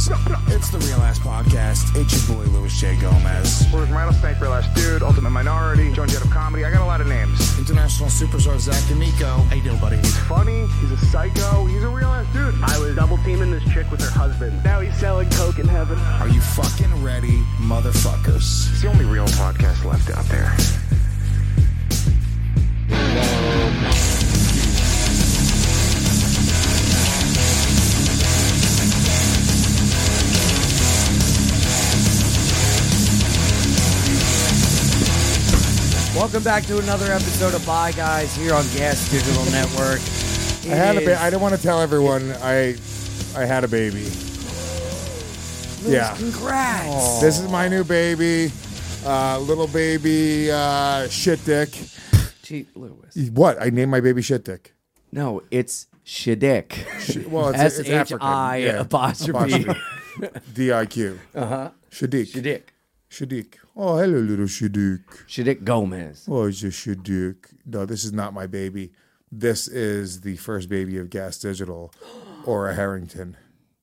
It's the Real Ass Podcast. It's your boy, Louis J. Gomez. Where's Rattlesnake, Real Ass Dude, Ultimate Minority, Joan Jett of Comedy. I got a lot of names. International superstar Zach D'Amico. How you doing, buddy? He's funny. He's a psycho. He's a real ass dude. I was double teaming this chick with her husband. Now he's selling coke in heaven. Are you fucking ready, motherfuckers? It's the only real podcast left out there. Welcome back to another episode of Bye Guys here on Gas Digital Network. I had a baby. I didn't want to tell everyone I had a baby. Yeah. Congrats. Aww. This is my new baby. Little baby shit dick. Gee, Lewis. What? I named my baby shit dick. No, it's Shadik. Well, it's African. S-H-I apostrophe. D-I-Q. Uh-huh. Shadik. Shadik. Oh, hello, little Shadik. Shadik Gomez. Oh, it's a Shadik. No, this is not my baby. This is the first baby of Gas Digital or a Harrington.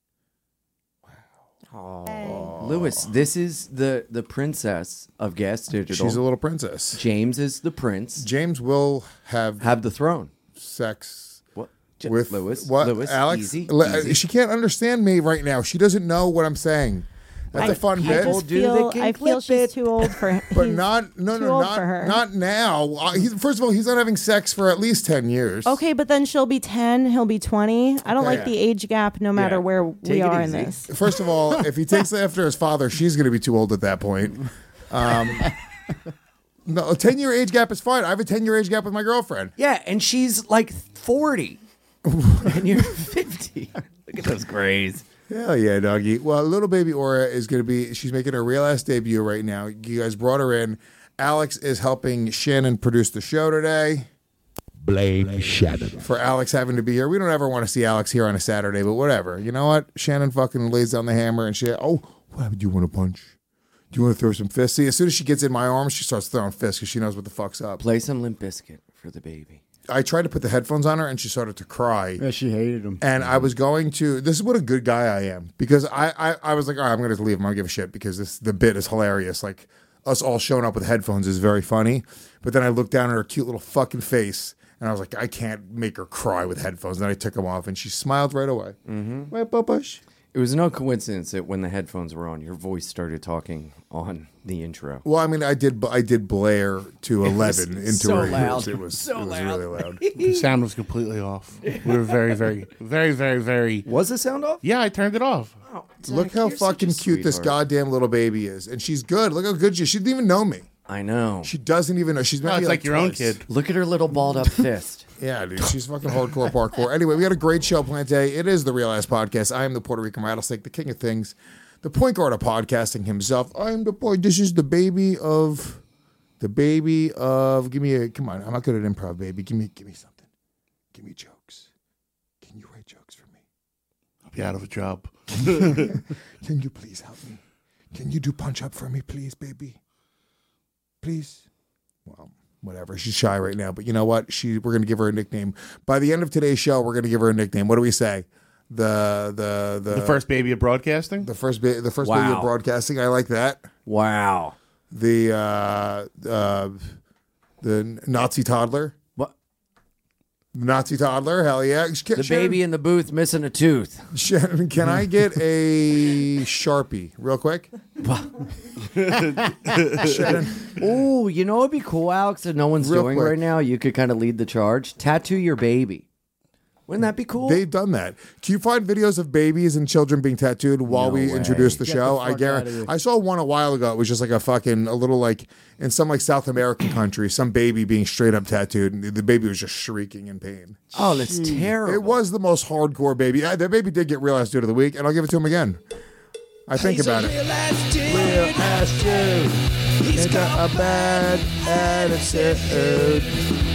Oh, Lewis, this is the princess of Gas Digital. She's a little princess. James is the prince. James will have the throne. Sex What? with Lewis? What? Lewis, Alex? easy. She can't understand me right now. She doesn't know what I'm saying. That's a fun bit. I feel she's too old for him. But not now. First of all, he's not having sex for at least 10 years. Okay, but then she'll be 10, he'll be 20. I don't like the age gap no matter where we are in this. First of all, if he takes after his father, she's going to be too old at that point. No, a 10-year age gap is fine. I have a 10-year age gap with my girlfriend. Yeah, and she's like 40. And you're 50. Look at those grays. Hell yeah, doggy. Well, little baby Aura is going to be, she's making her real ass debut right now. You guys brought her in. Alex is helping Shannon produce the show today. Blame Shannon. For Alex having to be here. We don't ever want to see Alex here on a Saturday, but whatever. You know what? Shannon fucking lays down the hammer and shit. Oh, what do you want to punch? Do you want to throw some fists? See, as soon as she gets in my arms, she starts throwing fists because she knows what the fuck's up. Play some Limp Bizkit for the baby. I tried to put the headphones on her and she started to cry. Yeah, she hated him. And I was going to, this is what a good guy I am. Because I was like, all right, I'm going to leave him. I don't give a shit because the bit is hilarious. Like, us all showing up with headphones is very funny. But then I looked down at her cute little fucking face and I was like, I can't make her cry with headphones. And then I took them off and she smiled right away. Mm-hmm. Wait, Bush. It was no coincidence that when the headphones were on, your voice started talking on the intro. Well, I mean, I did blare to 11 into so her loud. ears. It was So loud. really loud. The sound was completely off. We were very, very, very, very, very. Was the sound off? Yeah, I turned it off. Oh, Zach, Look how you're such a fucking cute this sweetheart. goddamn little baby is. And she's good. Look how good she is. She didn't even know me. I know. She doesn't even know. She's met No, me it's like your own twice. kid. Look at her little balled up fist. Yeah, dude. She's fucking hardcore parkour. Anyway, we got a great show planned today. It is the Real Ass Podcast. I am the Puerto Rican Rattlesnake, the king of things, the point guard of podcasting himself. I am the boy. This is the baby of. Give me a. Come on. I'm not good at improv, baby. Give me something. Give me jokes. Can you write jokes for me? I'll be out of a job. Can you please help me? Can you do punch up for me, please, baby? Please? Well, whatever. She's shy right now, but you know what? We're going to give her a nickname. By the end of today's show, we're going to give her a nickname. What do we say? The first baby of broadcasting? The first baby Wow. of broadcasting. I like that. Wow. The Nazi toddler. What? Nazi toddler. Hell yeah. The baby in the booth missing a tooth. Shannon, can I get a Sharpie real quick? Shannon. Oh, you know what'd be cool, Alex, that no one's Real doing quick. right now? You could kind of lead the charge. Tattoo your baby. Wouldn't that be cool? They've done that. Can you find videos of babies and children being tattooed while No we way. introduce the Get show? the I fuck guarantee. outta here. I saw one a while ago. It was just like a little like in some like South American country, some baby being straight up tattooed, and the baby was just shrieking in pain. Oh, that's terrible. It was the most hardcore baby. Yeah, that baby did get Real Ass Dude of the Week, and I'll give it to him again. I think about it. Real Ass Dude. He's got a bad attitude.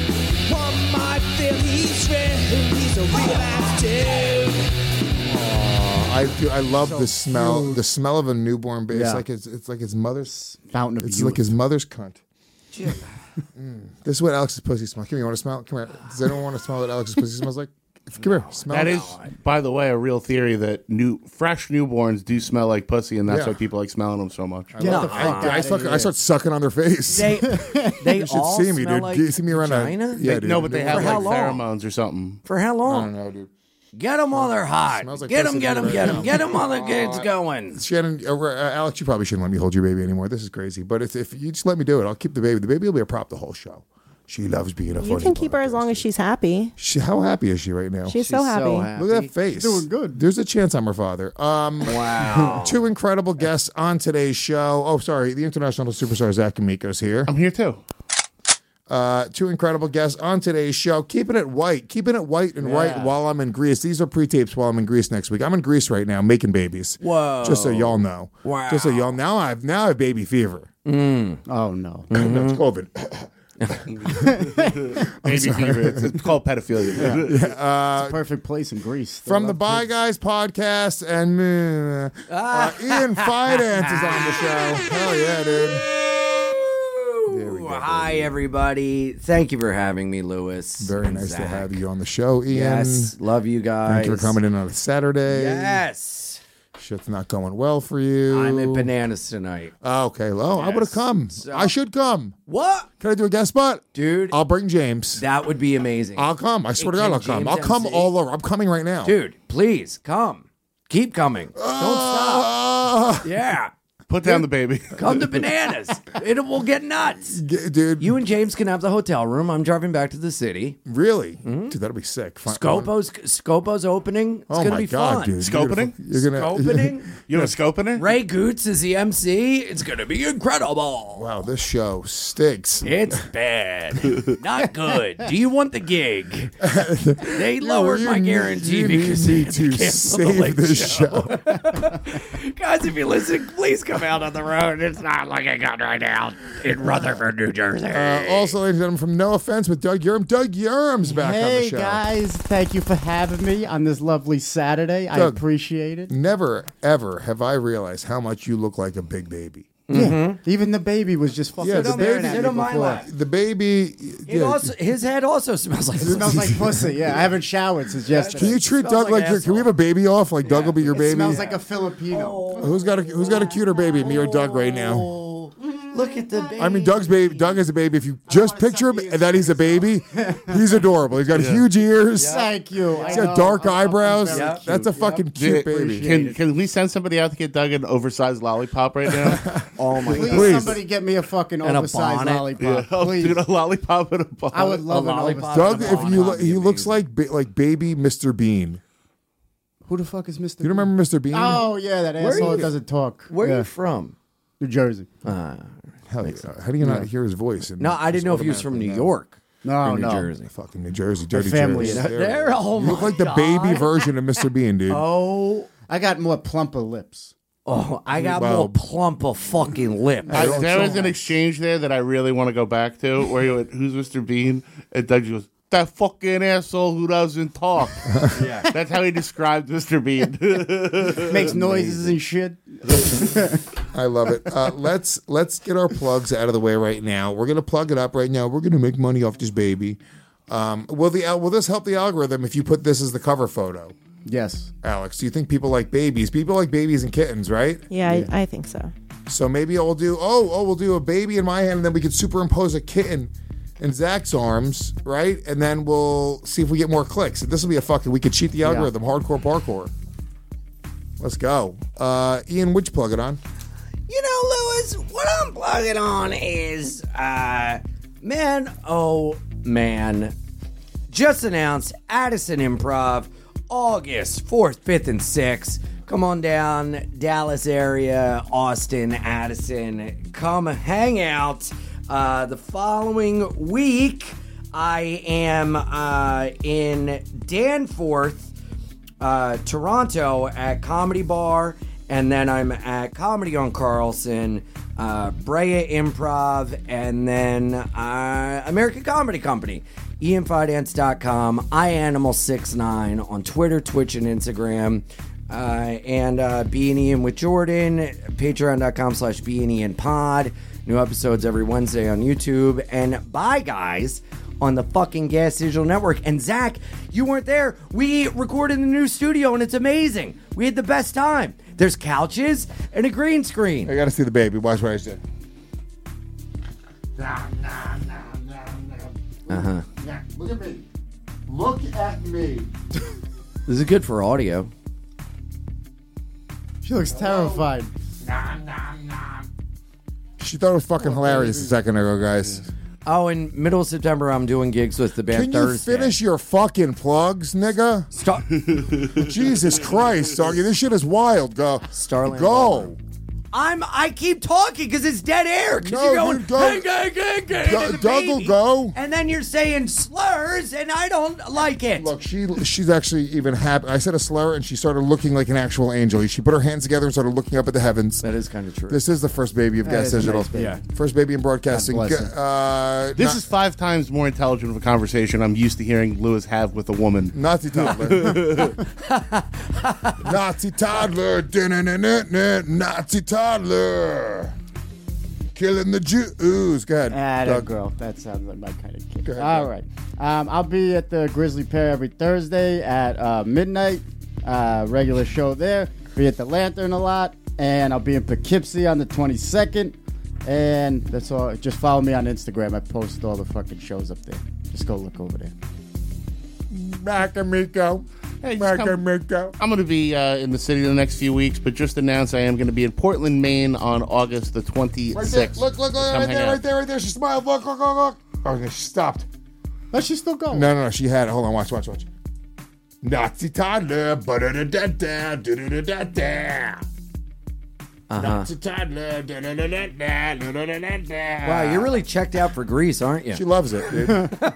I love the smell of a newborn baby. Yeah. It's like his mother's Fountain of It's youth. like his mother's cunt. This is what Alex's pussy smells. Come here, you want to smell? Come here. Does anyone want to smell what Alex's pussy smells like? Come here. Smell That it. is, by the way, a real theory that fresh newborns do smell like pussy, and that's Yeah. why people like smelling them so much. I start sucking on their face. They You should all see me, smell dude. like You see me around vagina? Yeah, dude. No, but they have For how like long? pheromones or something. For how I long? don't know, dude. Get them while they're hot. Smells like Get them, pussy get them, right get now. them. Get them while the kid's going. Shannon, Alex, you probably shouldn't let me hold your baby anymore. This is crazy. But if you just let me do it, I'll keep the baby. The baby will be a prop the whole show. She loves being a funny You can keep her as long as she's happy. How happy is she right now? She's so happy. Look at that face. Doing good. There's a chance I'm her father. Wow. Two incredible guests on today's show. Oh, sorry. The international superstar Zach Amico's here. I'm here too. Two incredible guests on today's show. Keeping it white and right while I'm in Greece. These are pre-tapes while I'm in Greece next week. I'm in Greece right now making babies. Whoa. Just so y'all know. Wow. Just so y'all now I have baby fever. Oh no. That's COVID. Baby fever. It's called pedophilia. It's a perfect place in Greece. They From the love Bye kids. Guys podcast and Ian Fidance is on the show. Hell yeah, dude. There we go, Hi, everybody. Thank you for having me, Lewis. Very and nice Zach. to have you on the show, Ian. Yes, love you guys. Thank you for coming in on a Saturday. Yes. Shit's not going well for you. I'm at Bananas tonight. Oh, okay. Well, I would have come. So- I should come. What? Can I do a guest spot? Dude, I'll bring James. that would be amazing. I'll come. I swear to God, Can I'll come. James I'll come MC? all over. I'm coming right now. Dude, please, come. Keep coming. Don't stop. Yeah. Put down the baby. Come to Bananas. It will get nuts. Dude, You and James can have the hotel room. I'm driving back to the city. really? Dude, that'll be sick. Scopo's opening. It's Oh gonna my be God, fun. dude. Scopening? You're gonna. Scopening. You have a scope in it? Ray Goots is the MC. It's gonna be incredible. Wow, this show stinks. It's bad. Not good. Do you want the gig? They lowered my guarantee because they need had to cancel the save late this show. Guys, if you listen, please come out on the road. It's not like I got right now in Rutherford, New Jersey. Also, ladies and gentlemen, from No Offense with Doug Urim. Doug Urim's back on the Hey show. guys, thank you for having me on this lovely Saturday. I Doug. appreciate it. Never, ever have I realized how much you look like a big baby. Yeah, even the baby was just fucking Yeah, the staring baby- at Sit me on my before. lap. The baby. His head also smells like It smells like pussy. Yeah, I haven't showered since yesterday. Can you treat Smells Doug like like your, can we have a baby off? Like Doug will be your It baby. smells like a Filipino. Who's got a cuter baby? Me or Doug right now? Look at the baby. I mean, Doug is a baby. If you just picture him that he's a baby, he's adorable. He's got huge ears. Thank you. He's got dark eyebrows. very cute. That's a fucking cute baby. Can we send somebody out to get Doug an oversized lollipop right now? Oh my Please, god. Please. somebody get me a fucking And a oversized bonnet. lollipop. Oh, Please. dude, a lollipop and a ball. I would love A an lollipop. oversized Doug, if you lollipop. he looks like baby Mr. Bean. Who the fuck is Mr. You remember Mr. Bean? Oh yeah, that Where are asshole you- doesn't talk. Where yeah. are you from? New Jersey. Hell yeah. How do you not hear his voice? No, I didn't know if he was from New York No, or New no. Jersey. Fucking New Jersey, dirty family Jersey. is- There, oh You look my like the God. baby version of Mr. Bean, dude. Oh, I got more plumper lips. I got Wow. more plump of fucking lips. There was an exchange there that I really want to go back to where he went, who's Mr. Bean? And Doug goes, that fucking asshole who doesn't talk. Yeah. That's how he described Mr. Bean. Makes noises and shit. I love it. Let's get our plugs out of the way right now. We're gonna plug it up right now. We're gonna make money off this baby. Will this help the algorithm if you put this as the cover photo? Yes. Alex, do you think people like babies? People like babies and kittens, right? Yeah, I think so. So maybe we'll do we'll do a baby in my hand, and then we could superimpose a kitten in Zach's arms, right? And then we'll see if we get more clicks. This will be we could cheat the algorithm. Hardcore parkour. Let's go. Ian, would you plug it on? You know, Lewis, what I'm plugging on is, man, just announced Addison Improv, August 4th, 5th, and 6th. Come on down, Dallas area, Austin, Addison. Come hang out. The following week, I am in Danforth, Toronto at Comedy Bar, and then I'm at Comedy on Carlson, Brea Improv, and then American Comedy Company. IanFidance.com, iAnimal69 on Twitter, Twitch, and Instagram. And Be an Ian with Jordan, patreon.com/BeAnIanPod. New episodes every Wednesday on YouTube. And bye, guys, on the fucking Gas Digital Network. And Zach, you weren't there. We recorded in the new studio, and it's amazing. We had the best time. There's couches and a green screen. I got to see the baby. Watch what I said. Uh-huh. Look at me. Look at me. This is good for audio. She looks terrified. She thought it was fucking hilarious a second ago, guys. Oh, in middle of September, I'm doing gigs with the band Can you Thursday. finish your fucking plugs, nigga? Stop. Jesus Christ, doggy. This shit is wild. Go. Starling Go. Ballroom. I keep talking because it's dead air. Because No, you're going, you don't. Doug will go. And then you're saying slurs, and I don't like it. Look, she's actually even happy. I said a slur, and she started looking like an actual angel. She put her hands together and started looking up at the heavens. That is kind of true. This is the first baby of Gas is a Digital. nice baby. Yeah. First baby in broadcasting. God bless This is 5 times more intelligent of a conversation I'm used to hearing Lewis have with a woman. Nazi toddler. Nazi toddler. Nazi toddler. Killing the Jews. Go ahead. That Doug. girl. That sounds like my kind of kid. Go ahead, All Doug. right. I'll be at the Grizzly Pear every Thursday at midnight. Regular show there. Be at the Lantern a lot. And I'll be in Poughkeepsie on the 22nd. And that's all. Just follow me on Instagram. I post all the fucking shows up there. Just go look over there. Macamico. Hey, just come- Macamico. I'm going to be in the city the next few weeks, but just announced I am going to be in Portland, Maine on August the 26th. Right there. Look, Come right hang there, out. right there, right there. She smiled. Look. Oh, she stopped. But she's still going. No, she had it. Hold on, watch. Nazi toddler. Ba-da-da-da-da. Nazi toddler. Wow, you're really checked out for Greece, aren't you? She loves it, dude.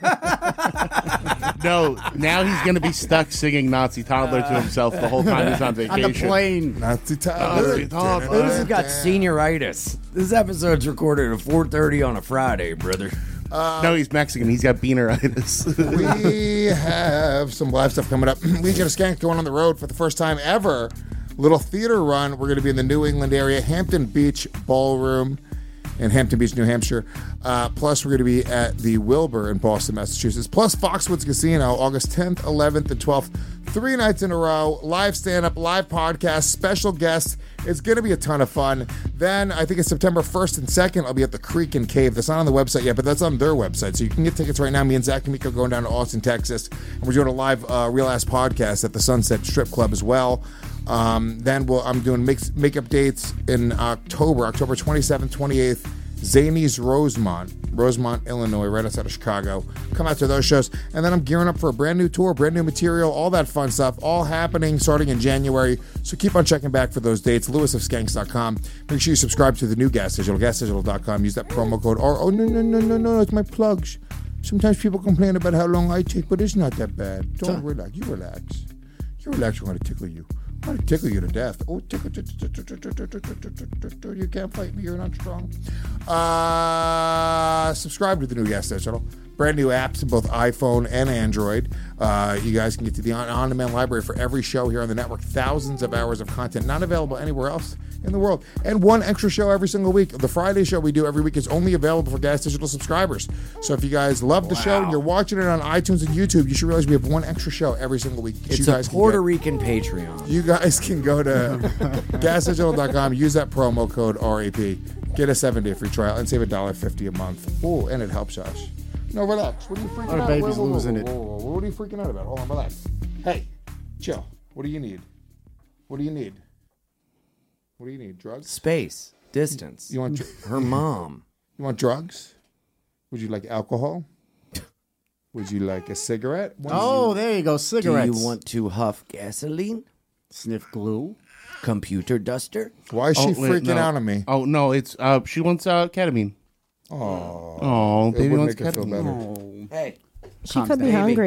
No, now he's going to be stuck singing Nazi Toddler to himself the whole time he's on On vacation. the plane. Nazi toddler. Nazi toddler. Lewis has got senioritis. This episode's recorded at 4:30 on a Friday, brother. No, he's Mexican. He's got beaneritis. We have some live stuff coming up. Legion of Skank going on the road for the first time ever. Little theater run. We're going to be in the New England area, Hampton Beach Ballroom in Hampton Beach, New Hampshire. Plus, we're going to be at the Wilbur in Boston, Massachusetts. Plus, Foxwoods Casino, August 10th, 11th, and 12th. 3 nights in a row. Live stand-up, live podcast, special guests. It's going to be a ton of fun. Then, I think it's September 1st and 2nd, I'll be at the Creek and Cave. That's not on the website yet, but that's on their website. So you can get tickets right now. Me and Zach and Miko going down to Austin, Texas. And we're doing a live Real Ass podcast at the Sunset Strip Club as well. Then I'm doing makeup dates in October 27th, 28th. Zany's Rosemont, Illinois, right outside of Chicago. Come out to those shows. And then I'm gearing up for a brand new tour, brand new material, all that fun stuff, all happening starting in January. So keep on checking back for those dates. LewisofSkanks.com. Make sure you subscribe to the new Gas Digital, GasDigital.com. Use that promo code. Oh, no, it's my plugs. Sometimes people complain about how long I take, but it's not that bad. Don't relax. You relax. You relax. We're going to tickle you. I'm going to tickle you to death. Oh, tickle. You can't fight me. You're not strong. Subscribe to the new Gas Digital. Brand new apps in both iPhone and Android. You guys can get to the on-demand library for every show here on the network. Thousands of hours of content not available anywhere else in the world. And one extra show every single week. The Friday show we do every week is only available for Gas Digital subscribers. So if you guys love the show and you're watching it on iTunes and YouTube, you should realize we have one extra show every single week. It's a Puerto Rican Patreon. You guys can go to gasdigital.com, use that promo code RAP, get a 7-day free trial, and save $1.50 a month. Oh, and it helps us. No, relax. What are you freaking out? Our baby's losing it. What are you freaking out about? Hold on, relax. Hey, chill. What do you need? What do you need? What do you need? Drugs? Space. Distance. You want her mom. You want drugs? Would you like alcohol? Would you like a cigarette? There you go. Cigarettes. Do you want to huff gasoline? Sniff glue? Computer duster? Why is she freaking out on me? Oh, no, it's she wants ketamine. Oh, Oh, baby would wants make her feel ketamine. better. Hey. She could be hungry.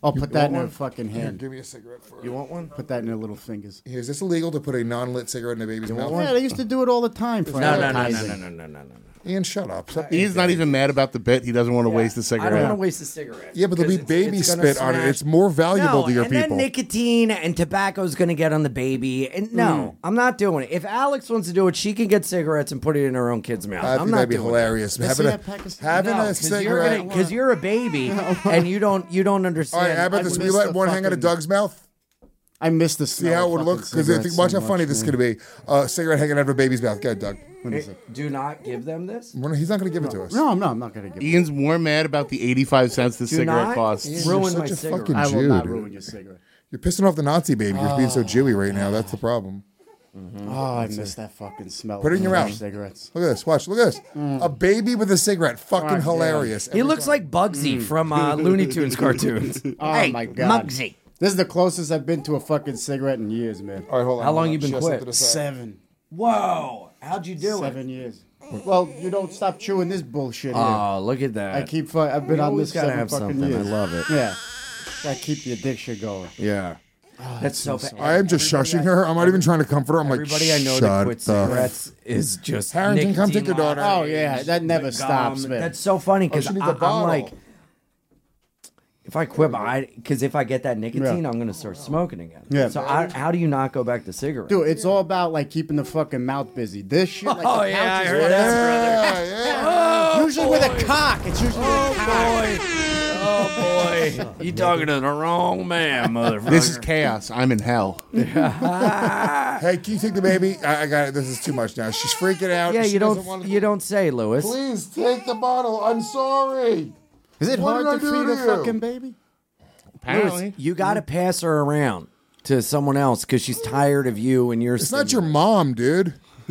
I'll put that in her fucking hand. Give me a cigarette first. You want one? Put that in her little fingers. Is this illegal to put a non-lit cigarette in a baby's mouth? Yeah, they used to do it all the time for advertising. No. Ian, shut up. Stop He's not even mad about the bit. He doesn't want to waste the I cigarette. don't want to waste a cigarette. Yeah, but there'll be baby spit on it. It's more valuable to your and people. then nicotine and tobacco is going to get on the baby. And no, I'm not doing it. If Alex wants to do it, she can get cigarettes and put it in her own kid's mouth. I I'm think not that'd be doing hilarious. Having a cigarette. Because you're a baby and you don't All understand. right, how about this? We let one hang out of Doug's mouth. I missed the See how it would look? Because watch how funny this is going to be. A cigarette hanging out of a baby's mouth. Go ahead, Doug. Do not give them this. He's not going to give it to us. No, I'm not going to give it. Ian's more mad about the 85 cents the cigarette not costs. Ian, ruin you're my such a cigarette. fucking I will Jew, not dude. ruin your cigarette. You're pissing off the Nazi baby. You're being so Jewy right now. That's the problem. Oh, I miss that fucking smell. Put it in your mouth. Cigarettes. Look at this. Watch. Look at this. A baby with a cigarette. Fucking hilarious. He looks like Bugsy from Looney Tunes cartoons. Oh my god. Muggsy. This is the closest I've been to a fucking cigarette in years, man. All right, hold on. How long hold on. you been She has quit? something to say. 7. Whoa. How'd you do 7 years. Well, you don't stop chewing this bullshit here. Oh, look at that. I've been You on always this gotta 7 have fucking something. years. I love it. Yeah. Gotta keep the addiction going. Yeah. That's so bad. I am just shushing her. I'm not even trying to comfort her. I'm like, Everybody I know that shut quits the cigarettes is just Harrington, come take your nicotine daughter. Oh yeah, that never stops, man. That's so funny because she needs a I'm bottle. like, if I quit, because if I get that nicotine, I'm gonna start smoking again. Yeah. So how do you not go back to cigarettes? Dude, it's all about like keeping the fucking mouth busy. This shit, like Oh, the yeah, I pouch is heard whatever. Yeah. Usually with a cock. It's usually with a cock. Oh boy, you talking to the wrong man, motherfucker. This is chaos. I'm in hell. Hey, can you take the baby? I got it. This is too much now. She's freaking out. Yeah, She you doesn't wanna- you don't say, Lewis. Please take the bottle. I'm sorry. Is it What hard did to I do feed to a you? fucking baby? Apparently. You got to pass her around to someone else because she's tired of you and you're. It's not your mom, dude.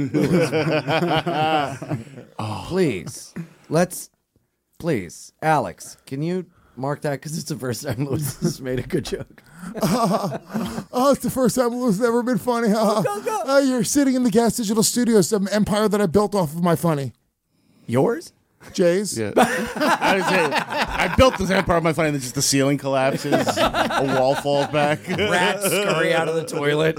Please, Alex, can you mark that because it's the first time Lewis has made a good joke. Oh, it's the first time Lou's ever been funny. You're sitting in the Gas Digital Studios, some empire that I built off of my funny. Yours? Jay's. Yeah. I built this empire of my funny, and then just the ceiling collapses, a wall falls back. Rats scurry out of the toilet.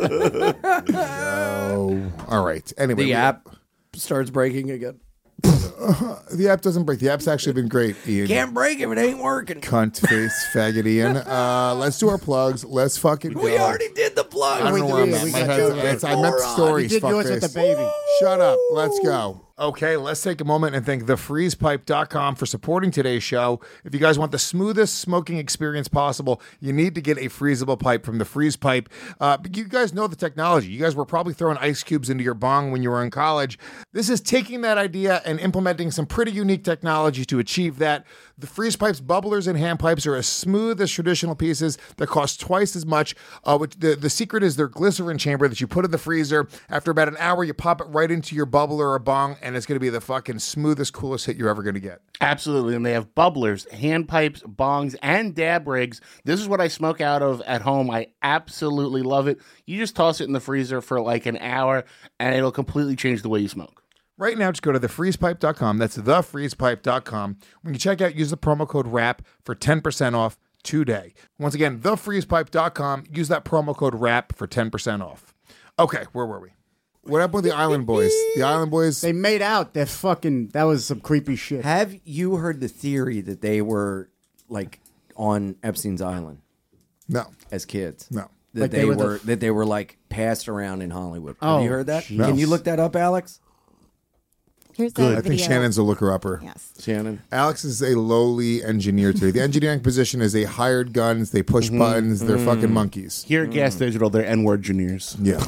Oh, all right. Anyway, The app starts breaking again. The app doesn't break. The app's actually been great, Ian. Can't break if it ain't working. Cunt face, faggot Ian. Let's do our plugs. Let's fucking go. We already did the plug. I don't know where I'm at. we My got head's- you. I meant stories, You did yours with fuckface. the baby. Shut up. Let's go. Okay, let's take a moment and thank thefreezepipe.com for supporting today's show. If you guys want the smoothest smoking experience possible, you need to get a freezable pipe from the Freeze Pipe. You guys know the technology. You guys were probably throwing ice cubes into your bong when you were in college. This is taking that idea and implementing some pretty unique technology to achieve that. The Freeze Pipe's bubblers and hand pipes are as smooth as traditional pieces that cost twice as much. The secret is their glycerin chamber that you put in the freezer. After about an hour, you pop it right into your bubbler or bong, and it's going to be the fucking smoothest, coolest hit you're ever going to get. Absolutely. And they have bubblers, hand pipes, bongs, and dab rigs. This is what I smoke out of at home. I absolutely love it. You just toss it in the freezer for like an hour, and it'll completely change the way you smoke. Right now, just go to thefreezepipe.com. That's thefreezepipe.com. When you check out, use the promo code RAP for 10% off today. Once again, thefreezepipe.com. Use that promo code RAP for 10% off. Okay, where were we? What happened with the Island Boys? The Island Boys. They made out. They're fucking. That was some creepy shit. Have you heard the theory that they were like on Epstein's Island No. as kids? No. That Like they were like passed around in Hollywood. Oh, Have you heard that? jeez. Can you look that up, Alex? Here's I the think video. Shannon's a looker-upper. Yes. Shannon. Alex is a lowly engineer today. The engineering position is they hired guns, they push buttons, they're fucking monkeys. Here at Gas Digital, they're N-word engineers. Yeah.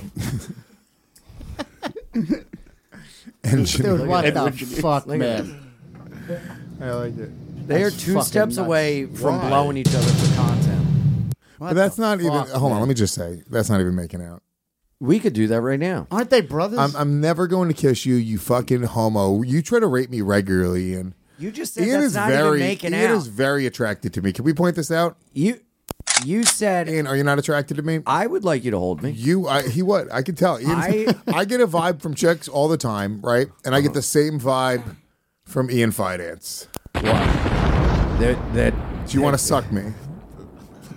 Dude, what the Engineers. fuck, Look at man? I like it. They are That's 2 fucking steps nuts. away from Why? blowing each other for content. What But that's the not even. fuck, Hold on, man? let me just say that's not even making out. We could do that right now. Aren't they brothers? I'm never going to kiss you, you fucking homo. You try to rape me regularly, Ian. You just said Ian that's is not very even making Ian out. is very attracted to me. Can we point this out? You said Ian, are you not attracted to me? I would like you to hold me. I can tell. Ian's, I get a vibe from chicks all the time, right? And I get the same vibe from Ian Fidance. That Do you want to suck me?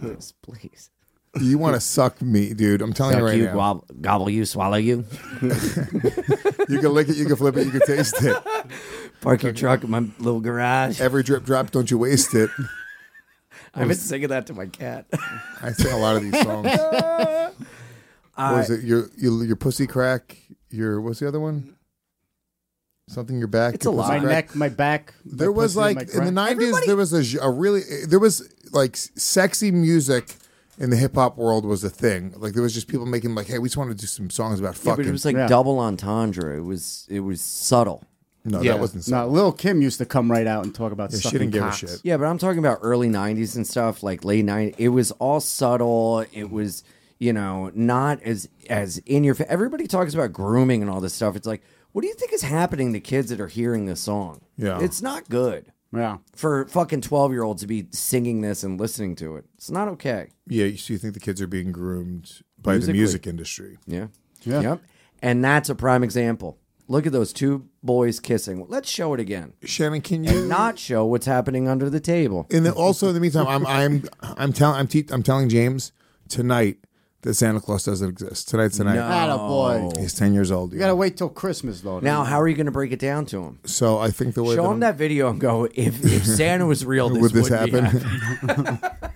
Lewis, please. You want to suck me, dude. I'm telling you right now. Gobble you, swallow you. You can lick it, you can flip it, you can taste it. Park your truck in my little garage. Every drip drop, don't you waste it. I've been singing that to my cat. I sing a lot of these songs. What is it? Your pussy crack. What's the other one? Something your back. It's your a lot. My pussy crack. neck, my back. There was like in the 90s. There was a really there was like sexy music in the hip hop world was a thing. Like there was just people making like, hey, we just want to do some songs about Yeah, fucking. but it was like double entendre. It was subtle. No, Yeah. that wasn't. No, Lil Kim used to come right out and talk about Yeah, she sucking didn't give a cocks. shit. Yeah, but I'm talking about early 90s and stuff, like late 90s. It was all subtle. It was, not as in your face. Everybody talks about grooming and all this stuff. It's like, what do you think is happening to kids that are hearing this song? Yeah. It's not good Yeah. for fucking 12-year-olds to be singing this and listening to it. It's not okay. Yeah, so you think the kids are being groomed by the Musically. music industry? Yeah. Yeah. Yep. And that's a prime example. Look at those two boys kissing. Let's show it again. Shannon, can you Not show what's happening under the table. also in the meantime, I'm telling James tonight that Santa Claus doesn't exist. Tonight's the night. No. Attaboy. He's 10 years old. You gotta wait till Christmas though. Now, how are you going to break it down to him? So I think the way Show that him that video and go, if Santa was real, this would this would be happen? happening.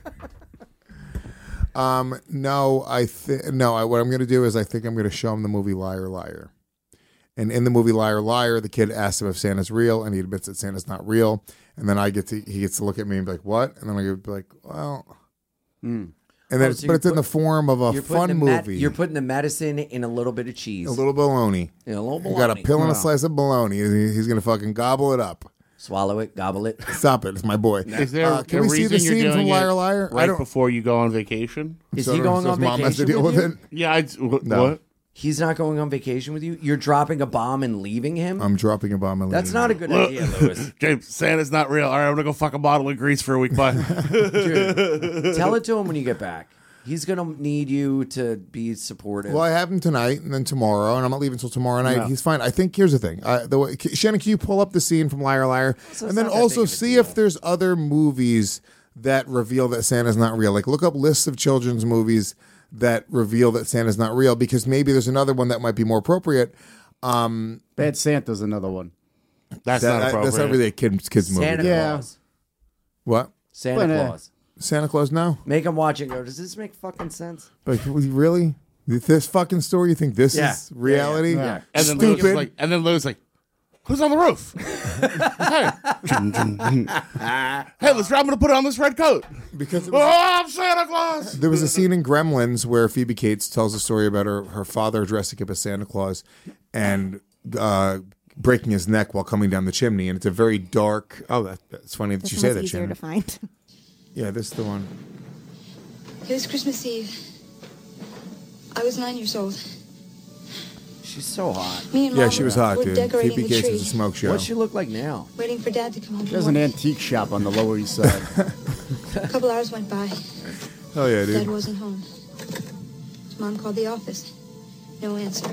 What I'm going to do is I think I'm going to show him the movie Liar Liar. And in the movie Liar Liar, the kid asks him if Santa's real, and he admits that Santa's not real. And then he gets to look at me and be like, "What?" And then I get to be like, "Well," and then so but it's in the form of a You're putting fun the movie. You're putting the medicine in a little bit of cheese. a little bologna. In a little You got a bologna. pill and a slice of bologna. He's going to fucking gobble it up. Swallow it, gobble it. Stop it! It's my boy. Is there Can a we see reason the you're scene from doing Liar it Liar? right before you go on vacation? Is So he going his on mom has to vacation deal with with you? it. Yeah, No. what? He's not going on vacation with you? You're dropping a bomb and leaving him? I'm dropping a bomb. And That's leaving. not a good idea, Lewis. James, Santa's not real. All right, I'm gonna go fuck a bottle of grease for a week. Bye. Dude, tell it to him when you get back. He's going to need you to be supportive. Well, I have him tonight and then tomorrow, and I'm not leaving until tomorrow night. No. He's fine. I think here's the thing. Shannon, can you pull up the scene from Liar Liar, So and it's then not that also big of a see deal. if there's other movies that reveal that Santa's not real. Like look up lists of children's movies that reveal that Santa's not real, because maybe there's another one that might be more appropriate. Bad Santa's another one. That's not appropriate. That's not really a kids movie. Santa Yeah. Claus. What? Santa But, Claus. Santa Claus? No. Make him watch it and go, does this make fucking sense? Like really? This fucking story? You think this Yeah. is reality? Yeah. And then Lou's Stupid. like, who's on the roof? Hey, hey, I'm gonna put on this red coat. Because Oh, I'm Santa Claus. there was a scene in Gremlins where Phoebe Cates tells a story about her father dressing up as Santa Claus and breaking his neck while coming down the chimney, and it's a very dark. Oh, that's funny that This you one say was that, easier Shannon. to find. Yeah, this is the one. It was Christmas Eve. I was 9 years old. She's so hot. Me and Yeah, Mom she was hot, were dude. decorating Phoebe the Cates tree, is a smoke show. What's she look like now? waiting for Dad to come home. There's from an work. antique shop on the Lower East Side. A couple hours went by. Oh yeah, Dad dude. wasn't home. Mom called the office. No answer.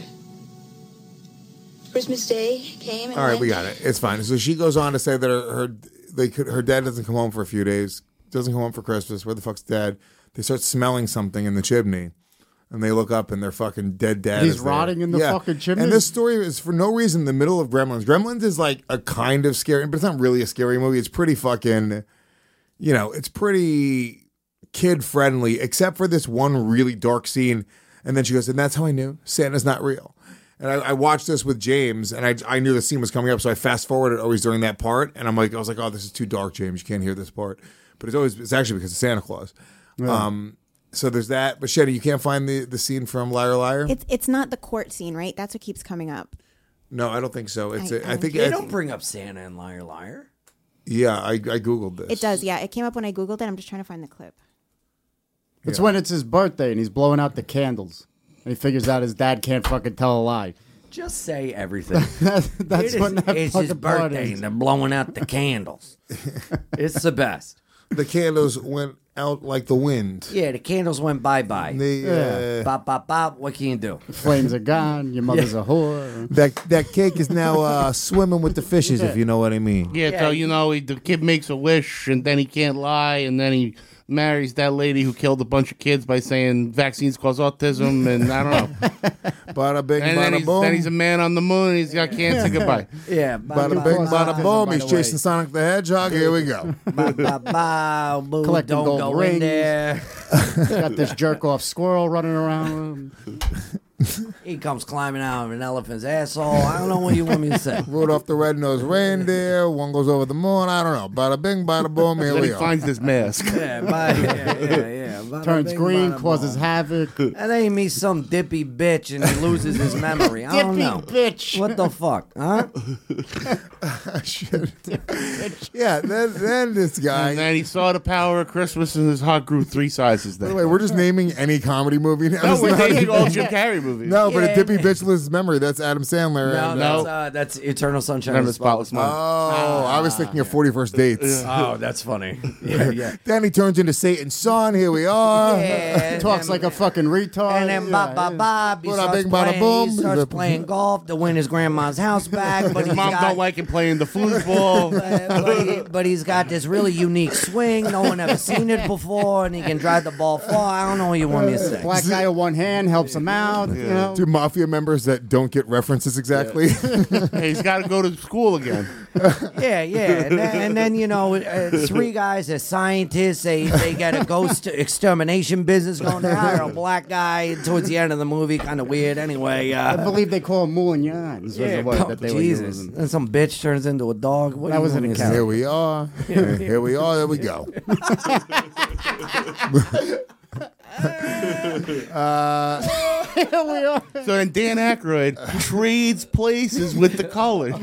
Christmas Day came and All right, went. we got it. It's fine. So she goes on to say that her dad doesn't come home for a few days. Doesn't come home for Christmas. Where the fuck's Dad? They start smelling something in the chimney, and they look up and their fucking dead dad. He's is there. rotting in the fucking chimney? And this story is for no reason in the middle of Gremlins. Gremlins is like a kind of scary, but it's not really a scary movie. It's pretty fucking, it's pretty kid friendly, except for this one really dark scene. And then she goes, and that's how I knew Santa's not real. And I watched this with James, and I knew the scene was coming up, so I fast forwarded always during that part. And I was like, oh, this is too dark, James. You can't hear this part. But it's actually because of Santa Claus. Yeah. So there's that. But Shetty, you can't find the scene from Liar Liar? It's not the court scene, right? That's what keeps coming up. No, I don't think so. I think They don't bring up Santa and Liar Liar. Yeah, I Googled this. It does, yeah. It came up when I Googled it. I'm just trying to find the clip. It's when it's his birthday and he's blowing out the candles. And he figures out his dad can't fucking tell a lie. Just say everything. That's when that it's fucking his part birthday is. and they're blowing out the candles. It's the best. The candles went out like the wind. Yeah, the candles went bye-bye. Bop, bop, bop. What can you do? Flames are gone. Your mother's a whore. That cake is now swimming with the fishes, if you know what I mean. Yeah, so the kid makes a wish and then he can't lie, and then he marries that lady who killed a bunch of kids by saying vaccines cause autism, and I don't know. Bada bing, And bada boom. then he's a man on the moon, and he's got cancer. Goodbye. Yeah. Bada bing, bada boom. by He's the chasing way. Sonic the Hedgehog. Here we go. Boo, Collecting don't gold go in rings. there. Got this jerk off squirrel running around. He comes climbing out of an elephant's asshole. I don't know what you want me to say. Rudolph the Red-Nosed Reindeer. One goes over the moon. I don't know. Bada bing, bada boom. Here Then we he are. finds this mask. Yeah. Bada Turns bing, green, bada causes boom. havoc. And then he meets some dippy bitch and he loses his memory. I don't know. bitch. What the fuck, huh? Shit. Yeah, then this guy. And then he saw the power of Christmas, and his heart grew 3 sizes. By Then. the way, we're just naming any comedy movie now. No, It's we're not naming even- all Jim Carrey movies. No, but a Yeah. dippy bitch loses memory. That's Adam Sandler. No, and, that's Eternal Sunshine Remember of the Spotless Mind. Oh, I was thinking of 41st Dates. Oh, that's funny. Yeah. Then he turns into Satan's son. Here we are. Yeah, Talks like a fucking retard. And then Bob, he Bada starts, bing, bada playing, boom. he starts playing golf to win his grandma's house back. But His he's mom got, don't like him playing the foosball. but he's got this really unique swing. No one ever seen it before, and he can drive the ball far. I don't know what you want me to say. Black guy with one hand helps him out. You know. Two mafia members that don't get references exactly. Hey, he's got to go to school again. Yeah. And then 3 guys are scientists. They got a ghost extermination business going. They hire a black guy towards the end of the movie. Kind of weird. Anyway. I believe they call him Moulignons. Was the word that they were Jesus. using. And some bitch turns into a dog. What That do you was want in me a to say? Here we are. Here we are. There we go. So then Dan Aykroyd trades places with the color.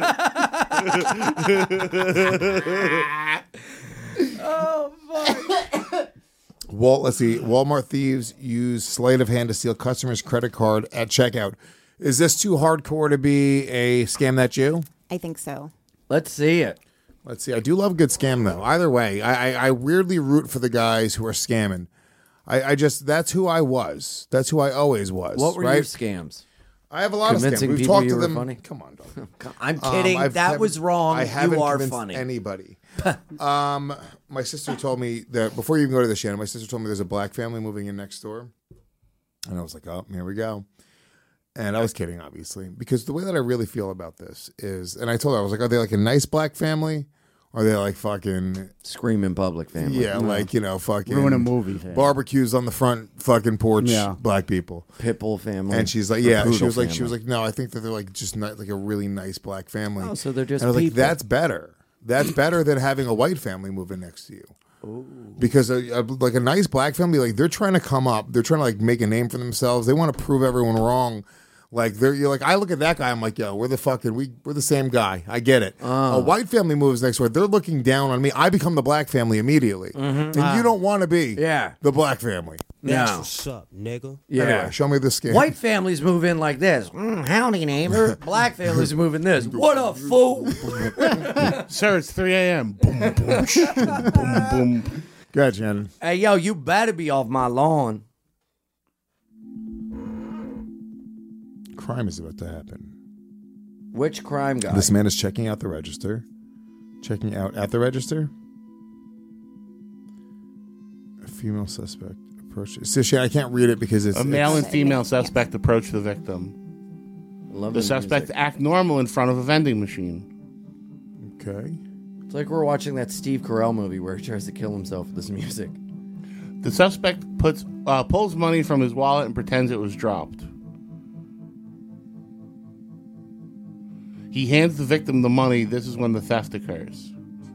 Let's see. Walmart thieves use sleight of hand to steal customers' credit card at checkout. Is this too hardcore to be a Scam That You? I think so. Let's see it. Let's see. I do love a good scam, though. Either way, I weirdly root for the guys who are scamming. I just, that's who I was. That's who I always was. What were right? your scams? I have a lot of scams. Convincing We've people talked you to were them. funny? Come on, dog. I'm kidding. That was wrong. I haven't You are convinced funny. anybody. My sister told me that before you even go to the Shannon, my sister told me there's a black family moving in next door, and I was like, "Oh, here we go." And I was kidding, obviously, because the way that I really feel about this is, and I told her, I was like, "Are they like a nice black family? Or are they like fucking Screaming public family. yeah, like fucking Ruin a movie. Fam. barbecues on the front fucking porch, Yeah. black people." Pitbull family. And she's like, Or yeah, Poodle she was family. like, no, I think that they're like just not like a really nice black family. Oh, so they're just and I was like, people. that's better. That's better than having a white family moving next to you. Because like a nice black family, like they're trying to come up, they're trying to like make a name for themselves. They want to prove everyone wrong. Like you're like, I look at that guy, I'm like, yo, we're the same guy. I get it. A white family moves next door, they're looking down on me. I become the black family immediately, and you don't want to be the black family. No. What's up, nigga? Yeah. Anyway, show me the skin. White families move in like this. Howdy, neighbor. Black families move in this. What up, fool? Sir, it's 3 a.m. Boom, boom, sh- boom, boom. Go ahead, Shannon. Hey, yo, you better be off my lawn. Crime is about to happen. Which crime guy? This man is checking out the register. Checking out at the register. A female suspect approaches. So Shannon, I can't read it because it's A male and female suspect approach the victim. Love The the suspect music. act normal in front of a vending machine. Okay. It's like we're watching that Steve Carell movie where he tries to kill himself with this music. The suspect pulls money from his wallet and pretends it was dropped. He hands the victim the money. This is when the theft occurs.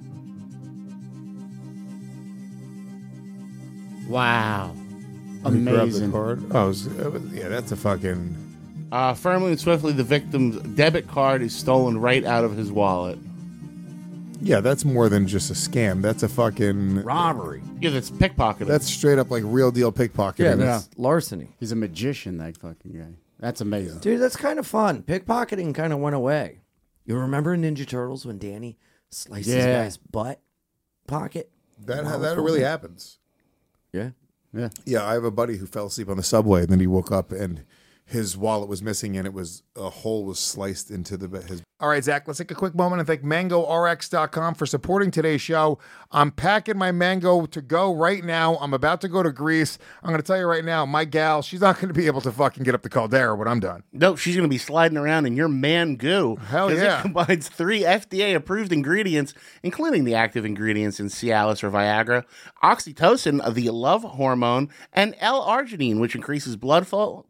Wow. He grabbed the Amazing. card. Oh, yeah, that's a fucking. Firmly and swiftly, the victim's debit card is stolen right out of his wallet. Yeah, that's more than just a scam. That's a fucking Robbery. Yeah, that's pickpocketing. That's straight up like real deal pickpocketing. Yeah, that's larceny. He's a magician, that fucking guy. That's amazing. Dude, that's kind of fun. Pickpocketing kind of went away. You remember Ninja Turtles when Danny sliced his Yeah. guy's butt pocket? that really happens. Yeah. Yeah. Yeah, I have a buddy who fell asleep on the subway, and then he woke up and his wallet was missing and a hole was sliced into his. All right, Zach, let's take a quick moment and thank MangoRx.com for supporting today's show. I'm packing my mango to go right now. I'm about to go to Greece. I'm going to tell you right now, my gal, she's not going to be able to fucking get up the Caldera when I'm done. Nope, she's going to be sliding around in your man goo. Hell yeah. It combines 3 FDA-approved ingredients, including the active ingredients in Cialis or Viagra, oxytocin, the love hormone, and L-arginine, which increases blood flow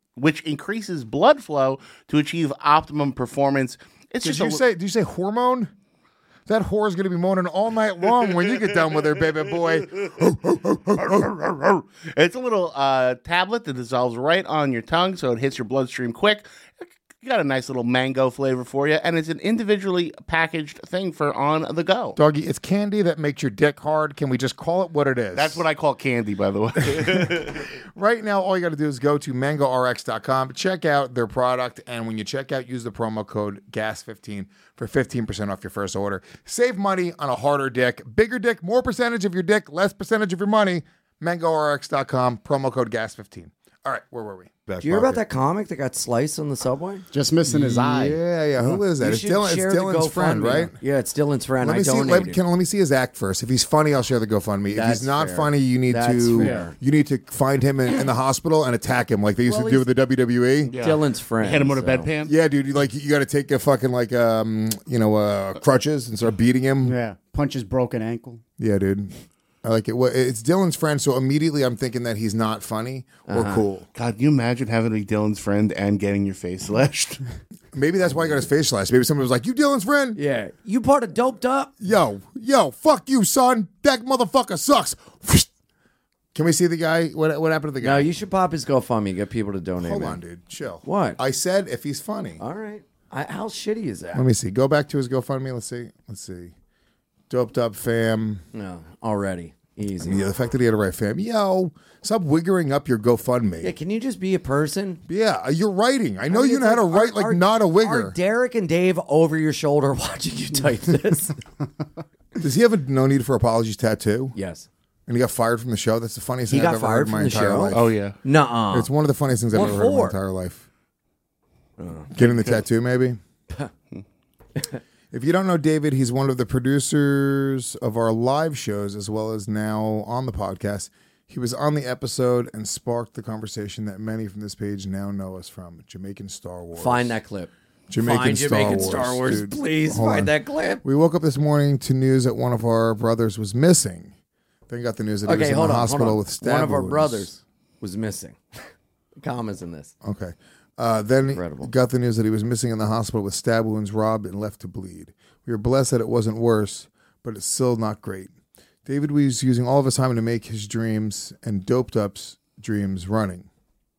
to achieve optimum performance. It's Did you say hormone? That whore's going to be moaning all night long when you get done with her, baby boy. It's a little tablet that dissolves right on your tongue, so it hits your bloodstream quick. You got a nice little mango flavor for you, and it's an individually packaged thing for on the go. Doggy, it's candy that makes your dick hard. Can we just call it what it is? That's what I call candy, by the way. Right now, all you got to do is go to MangoRx.com, check out their product, and when you check out, use the promo code GAS15 for 15% off your first order. Save money on a harder dick. Bigger dick, more percentage of your dick, less percentage of your money. MangoRx.com, promo code GAS15. All right, where were we? Do you hear about that comic that got sliced on the subway? Just missing his eye. Yeah. Who is that? It's Dylan's friend, right? Yeah, it's Dylan's friend. Let me see his act first. If he's funny, I'll share the GoFundMe. If he's not funny, you need to find him in the hospital and attack him like they used to do with the WWE. Yeah. Dylan's friend. Hit him with a bedpan. Yeah, dude. You got to take a fucking crutches and start beating him. Yeah, punch his broken ankle. Yeah, dude. I like it. Well, it's Dylan's friend, so immediately I'm thinking that he's not funny or cool. God, can you imagine having to be Dylan's friend and getting your face slashed? Maybe that's why he got his face slashed. Maybe someone was like, "You Dylan's friend? Yeah. You part of Doped Up? Yo, fuck you, son. That motherfucker sucks." Can we see the guy? What happened to the guy? No, you should pop his GoFundMe. Get people to donate. Hold on, dude. Chill. What? I said if he's funny. All right. How shitty is that? Let me see. Go back to his GoFundMe. Let's see. Doped Up fam. No, already. Easy. Yeah, the fact that he had to write fam. Yo, stop wiggering up your GoFundMe. Yeah, can you just be a person? Yeah, you're writing. I know you know how to write not a wigger. Are Derek and Dave over your shoulder watching you type this? Does he have a no need for apologies tattoo? Yes. And he got fired from the show? That's the funniest thing I've ever heard in my entire life. Oh, yeah. Nuh-uh. It's one of the funniest things I've ever heard in my entire life. Getting the tattoo, maybe? If you don't know David, he's one of the producers of our live shows as well as now on the podcast. He was on the episode and sparked the conversation that many from this page now know us from, Jamaican Star Wars. Find that clip. Jamaican Star Wars, dude. please. Hold Find on. that clip. We woke up this morning to news that one of our brothers was missing. Then got the news that he was in the hospital with stab One of our wounds. brothers was missing. Commas in this. Okay. Then Incredible. got the news that he was missing in the hospital with stab wounds, robbed, and left to bleed. We were blessed that it wasn't worse, but it's still not great. David was using all of his time to make his dreams and Doped Up's dreams running.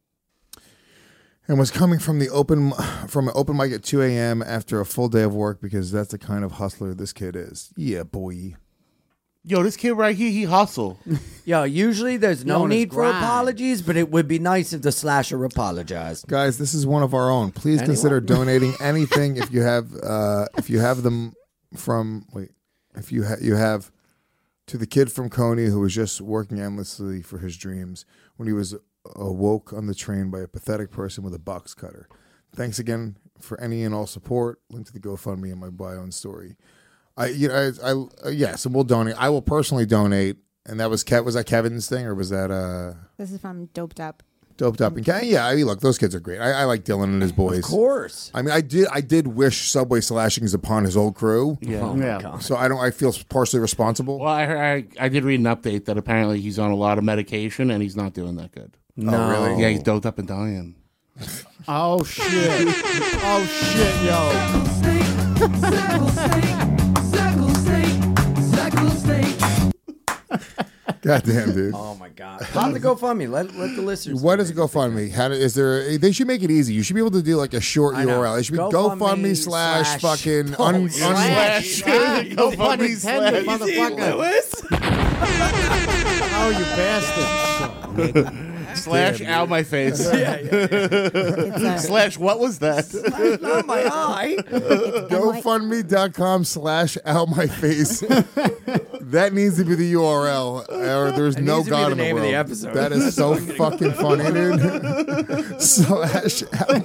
And was coming from an open mic at 2 a.m. after a full day of work because that's the kind of hustler this kid is. Yeah, boy. Yo, this kid right here, he hustle. Yo, usually there's no on his need for grind. apologies, but it would be nice if the slasher apologized. Guys, this is one of our own. Please consider donating anything if you have them from you have to the kid from Coney who was just working endlessly for his dreams when he was awoke on the train by a pathetic person with a box cutter. Thanks again for any and all support. Link to the GoFundMe in my bio and story. Yes, and we'll donate. I will personally donate. And that was that Kevin's thing, or was that This is from Doped Up. Doped Up? And look, those kids are great. I like Dylan and his boys. Of course. I mean, I did wish Subway slashings upon his old crew. Yeah. Oh my God. So I feel partially responsible. Well, I did read an update that apparently he's on a lot of medication and he's not doing that good. No. Oh, really? Yeah, he's doped up and dying. Oh, shit. Oh, shit, yo. Goddamn, dude. Oh my God. Pop the GoFundMe. Let the listeners. What does it GoFundMe? They should make it easy. You should be able to do like a short URL. It should be GoFundMe slash fucking Slash. GoFundMe slash. Motherfucker. Oh, you bastard. Slash out my face. Slash what was that? Not my eye. GoFundMe.com/out my face. That needs to be the URL. Or there's It no needs to be God the in the name of world. the episode. That is so fucking funny, dude. Slash.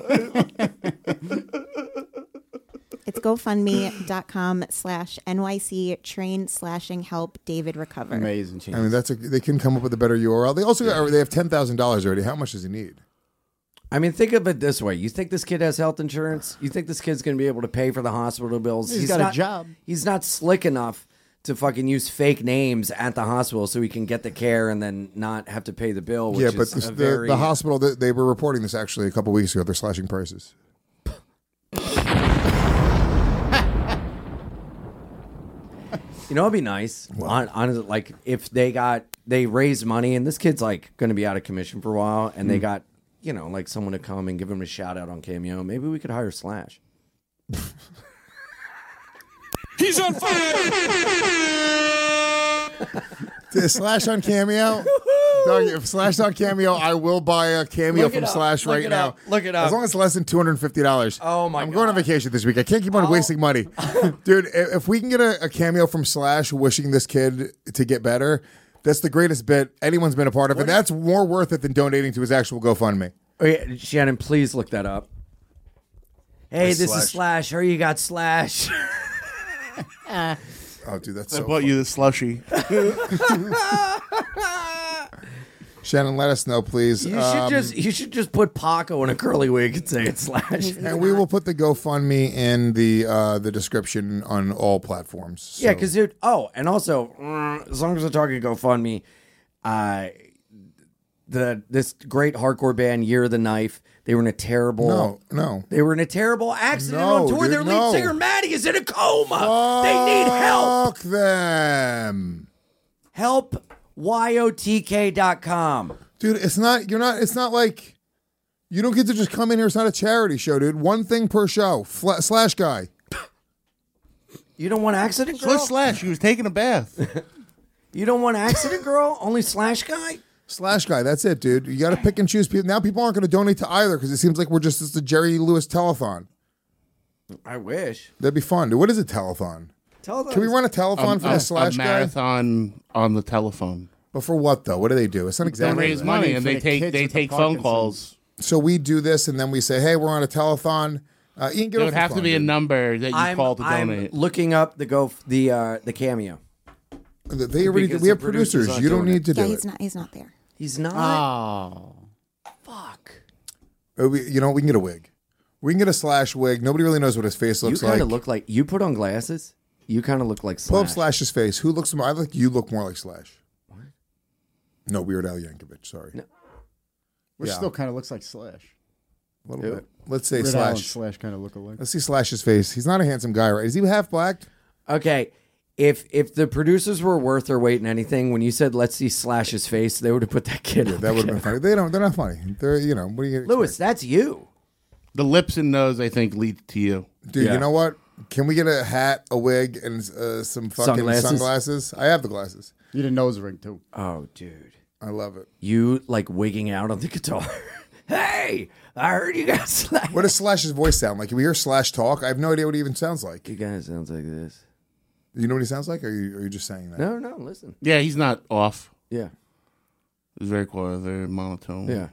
It's GoFundMe.com/NYC train slashing help David recover. Amazing. I mean, they couldn't come up with a better URL. They also they have $10,000 already. How much does he need? I mean, think of it this way. You think this kid has health insurance? You think this kid's going to be able to pay for the hospital bills? He's got a job. He's not slick enough to fucking use fake names at the hospital so he can get the care and then not have to pay the bill. Which Yeah, but is the hospital, they were reporting this actually a couple weeks ago. They're slashing prices. You know, it'd be nice. On like if they raise money and this kid's like going to be out of commission for a while, and they got like someone to come and give him a shout out on Cameo. Maybe we could hire Slash. He's on fire. Slash on Cameo. Dog, if Slash on Cameo, I will buy a Cameo from Slash right now. Look it up. As long as it's less than $250. Oh my God. I'm going on vacation this week. I can't keep on wasting money. Dude, if we can get a Cameo from Slash wishing this kid to get better, that's the greatest bit anyone's been a part of. And that's more worth it than donating to his actual GoFundMe. Oh, yeah, Shannon, please look that up. Hey, this is Slash. Or you got Slash. Oh, dude, that's I so bought you the slushy. Shannon, let us know, please. You should just put Paco in a curly wig and say it's Slash. And we will put the GoFundMe in the description on all platforms. So. Yeah, because and also as long as we're talking GoFundMe, this great hardcore band Year of the Knife, they were in a terrible they were in a terrible accident on tour. Their lead singer Maddie is in a coma. They need help. Fuck them. Help YOTK.com. Dude, it's not like you don't get to just come in here. It's not a charity show, dude. One thing per show. Slash guy. You don't want Accident Girl? Slash. He was taking a bath. You don't want Accident Girl? Only Slash guy? Slash guy. That's it, dude. You got to pick and choose people. Now people aren't going to donate to either because it seems like it's a Jerry Lewis telethon. I wish. That'd be fun, dude. What is a telethon? Can we run a telethon for the Slash guy? A marathon on the telephone. But for what though? What do they do? It's not exactly. They raise money and they take phone calls. So we do this and then we say, "Hey, we're on a telethon." Ian, there would have to be a number that you call to donate. I'm looking up the Cameo. They already. We have producers. You don't need to do it. He's not there. He's not. Oh, fuck. We can get a wig. We can get a Slash wig. Nobody really knows what his face looks like. You kind of look like you put on glasses. You kind of look like Slash. Pull up Slash's face. Who looks more? I think you look more like Slash. What? No, Weird Al Yankovic. Sorry. No. Which still kind of looks like Slash. A little bit. Let's say Weird Slash. Al and Slash kind of look alike. Let's see Slash's face. He's not a handsome guy, right? Is he half black? Okay. If the producers were worth their weight in anything, when you said let's see Slash's face, they would have put that kid. Yeah, that would have been funny. They're not funny. They're what do you Lewis? That's you. The lips and nose, I think, lead to you. Dude, you know what? Can we get a hat, a wig, and some fucking sunglasses? I have the glasses. You need a nose ring too. Oh, dude, I love it. You like wigging out on the guitar. Hey, I heard you got Slash. What does Slash's voice sound like? Can we hear Slash talk? I have no idea what he even sounds like. He kind of sounds like this. You know what he sounds like? Or are you just saying that? No, listen. Yeah, he's not off. Yeah. It's very quiet, very monotone. Yeah.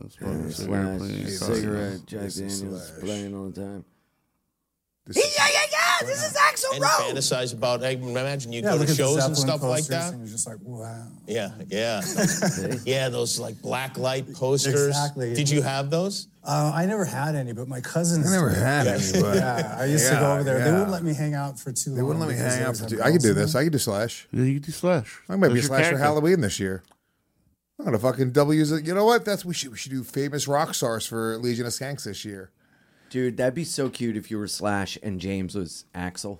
Cigarette, Jack Daniels, playing all the time. This is Axl Rose. And fantasize about, imagine you go to shows and stuff like that. And you're just like, wow. Yeah. Yeah, those like black light posters. Exactly. Did you have those? I never had any, but my cousins. I never had any, but yeah, I used to go over there. They wouldn't let me hang out for too long. They wouldn't let me hang out for too long. I could do this. I could do Slash. Yeah, you could do Slash. I might be a Slash for Halloween this year. I'm gonna fucking double use it. You know what? We should do famous rock stars for Legion of Skanks this year. Dude, that'd be so cute if you were Slash and James was Axl.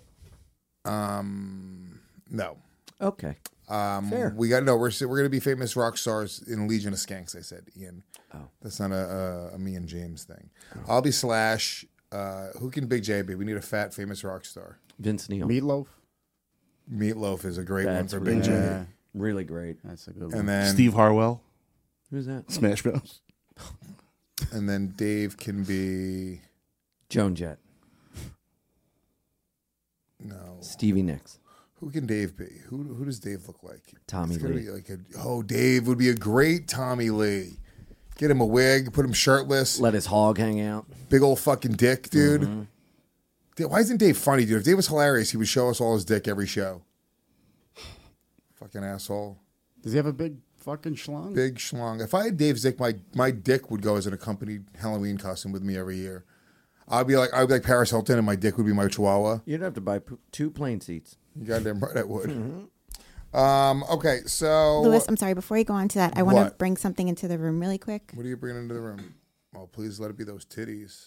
No. Okay. Fair. We got we're gonna be famous rock stars in Legion of Skanks. I said, Ian. Oh, that's not a me and James thing. I'll be Slash. Who can Big J be? We need a fat famous rock star. Vince Neil. Meatloaf. Meatloaf is a great one for Big J. Really great. That's a good one. And then Steve Harwell. Who's that? Smash Bros. And then Dave can be Joan Jett. No. Stevie Nicks. Who can Dave be? Who does Dave look like? Tommy It's gonna Lee. be like Dave would be a great Tommy Lee. Get him a wig, put him shirtless. Let his hog hang out. Big old fucking dick, dude. Mm-hmm. Dude, why isn't Dave funny, dude? If Dave was hilarious, he would show us all his dick every show. Fucking asshole. Does he have a big fucking schlong? Big schlong. If I had Dave's dick, my dick would go as an accompanied Halloween costume with me every year. I'd be like Paris Hilton, and my dick would be my chihuahua. You'd have to buy 2 plane seats. You goddamn right I would. Mm-hmm. Okay, so Louis, I'm sorry. Before you go on to that, I want to What? bring something into the room really quick. What are you bringing into the room? Oh, please let it be those titties.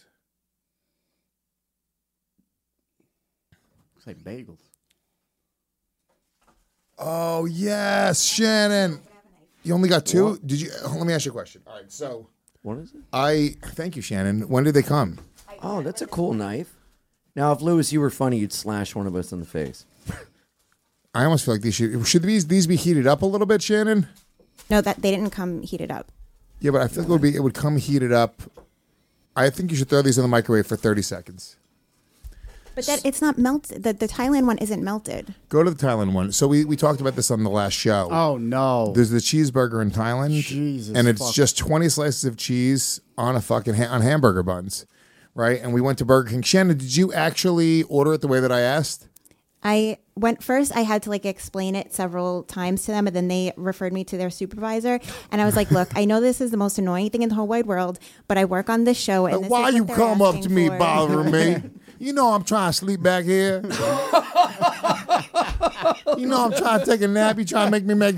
Looks like bagels. Oh yes, Shannon. You only got 2? Did you? Let me ask you a question. All right, so What is it? Thank you, Shannon. When did they come? Oh, that's a cool knife. Now, if Louis, you were funny, you'd slash one of us in the face. I almost feel like should these be heated up a little bit, Shannon? No, that they didn't come heated up. Yeah, but I think it would come heated up. I think you should throw these in the microwave for 30 seconds. But that it's not melted. The Thailand one isn't melted. Go to the Thailand one. So we talked about this on the last show. Oh no! There's the cheeseburger in Thailand, Jesus and it's fuck. just 20 slices of cheese on a fucking on hamburger buns, right? And we went to Burger King. Shannon, did you actually order it the way that I asked? I went first. I had to explain it several times to them, and then they referred me to their supervisor. And I was like, "Look, I know this is the most annoying thing in the whole wide world, but I work on this show, and this Why is what you they're come up asking to me for." bothering me? You know I'm trying to sleep back here. You know I'm trying to take a nap. You trying to make me make.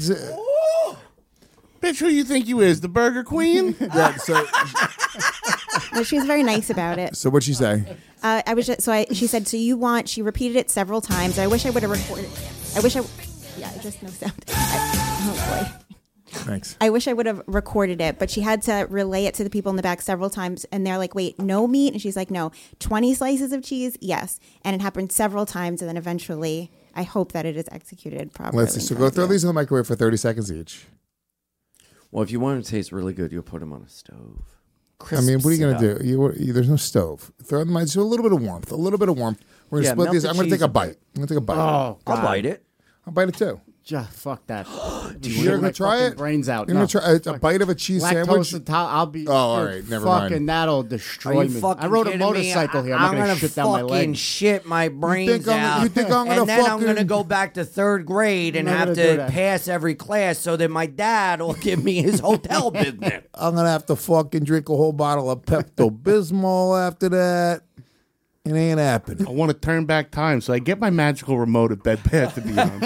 Bitch, who you think you is? The Burger Queen? Yeah, so But she was very nice about it. what'd she say? I was just, she said, so you want, she repeated it several times. I wish I would have recorded. Yeah, just no sound. Oh boy. Thanks. I wish I would have recorded it, but she had to relay it to the people in the back several times. And they're like, wait, no meat? And she's like, no, 20 slices of cheese? Yes. And it happened several times. And then eventually, I hope that it is executed properly. Let's see. So go throw these in the microwave for 30 seconds each. Well, if you want them to taste really good, you'll put them on a stove. I mean, what are you going to do? There's no stove. Throw them in so a little bit of warmth. We're going to split these. I'm going to take a bite. I'm going to take a bite. Oh, I'll bite it. I'll bite it too. Fuck that. You're going to try it? Brains out. You're going to try a bite of a cheese Lactose sandwich? I'll be. Oh, all right. Never mind. Fucking that'll destroy me. I rode a motorcycle here. I'm not gonna shit down my fucking leg. shit my brains think I'm- out. you think I'm gonna and then I'm fucking- gonna go back to 3rd grade and I'm not have gonna do to that. pass every class so that my dad will give me his hotel business. I'm going to have to fucking drink a whole bottle of Pepto-Bismol after that. It ain't happening. I want to turn back time, so I get my magical remote at Bed Bath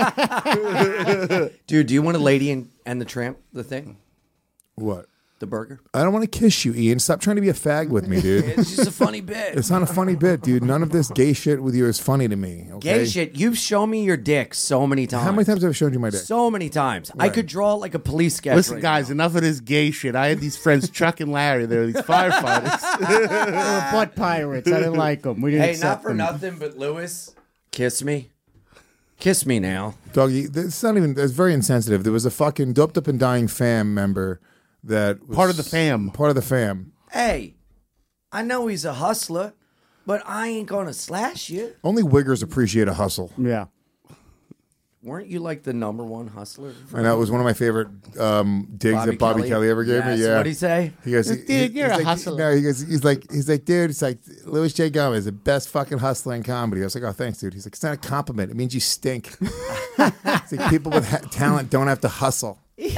& Beyond. Dude, do you want a Lady and the Tramp, the thing? What? The burger? I don't want to kiss you, Ian. Stop trying to be a fag with me, dude. It's just a funny bit. It's not a funny bit, dude. None of this gay shit with you is funny to me. Okay? Gay shit. You've shown me your dick so many times. How many times have I shown you my dick? So many times. I could draw like a police sketch. Listen, right guys, now. enough of this gay shit. I had these friends, Chuck and Larry. They were these firefighters. They were butt pirates. I didn't like them. We didn't Hey, accept not for them. nothing, but Lewis, kiss me. Kiss me now. Doggy, it's not even, it's very insensitive. There was a fucking doped up and dying fam member that was Part of the fam. Part of the fam. Hey, I know he's a hustler, but I ain't gonna slash you. Only wiggers appreciate a hustle. Yeah. Weren't you like the #1 hustler? And that was one of my favorite digs that Bobby Kelly ever gave me. Yes, Yeah. what'd he say? He goes, Dude, you're he's a like, hustler. No, he's like, dude, it's like Louis J. Gomez is the best fucking hustler in comedy. I was like, oh, thanks, dude. He's like, it's not a compliment. It means you stink. It's like people with talent don't have to hustle.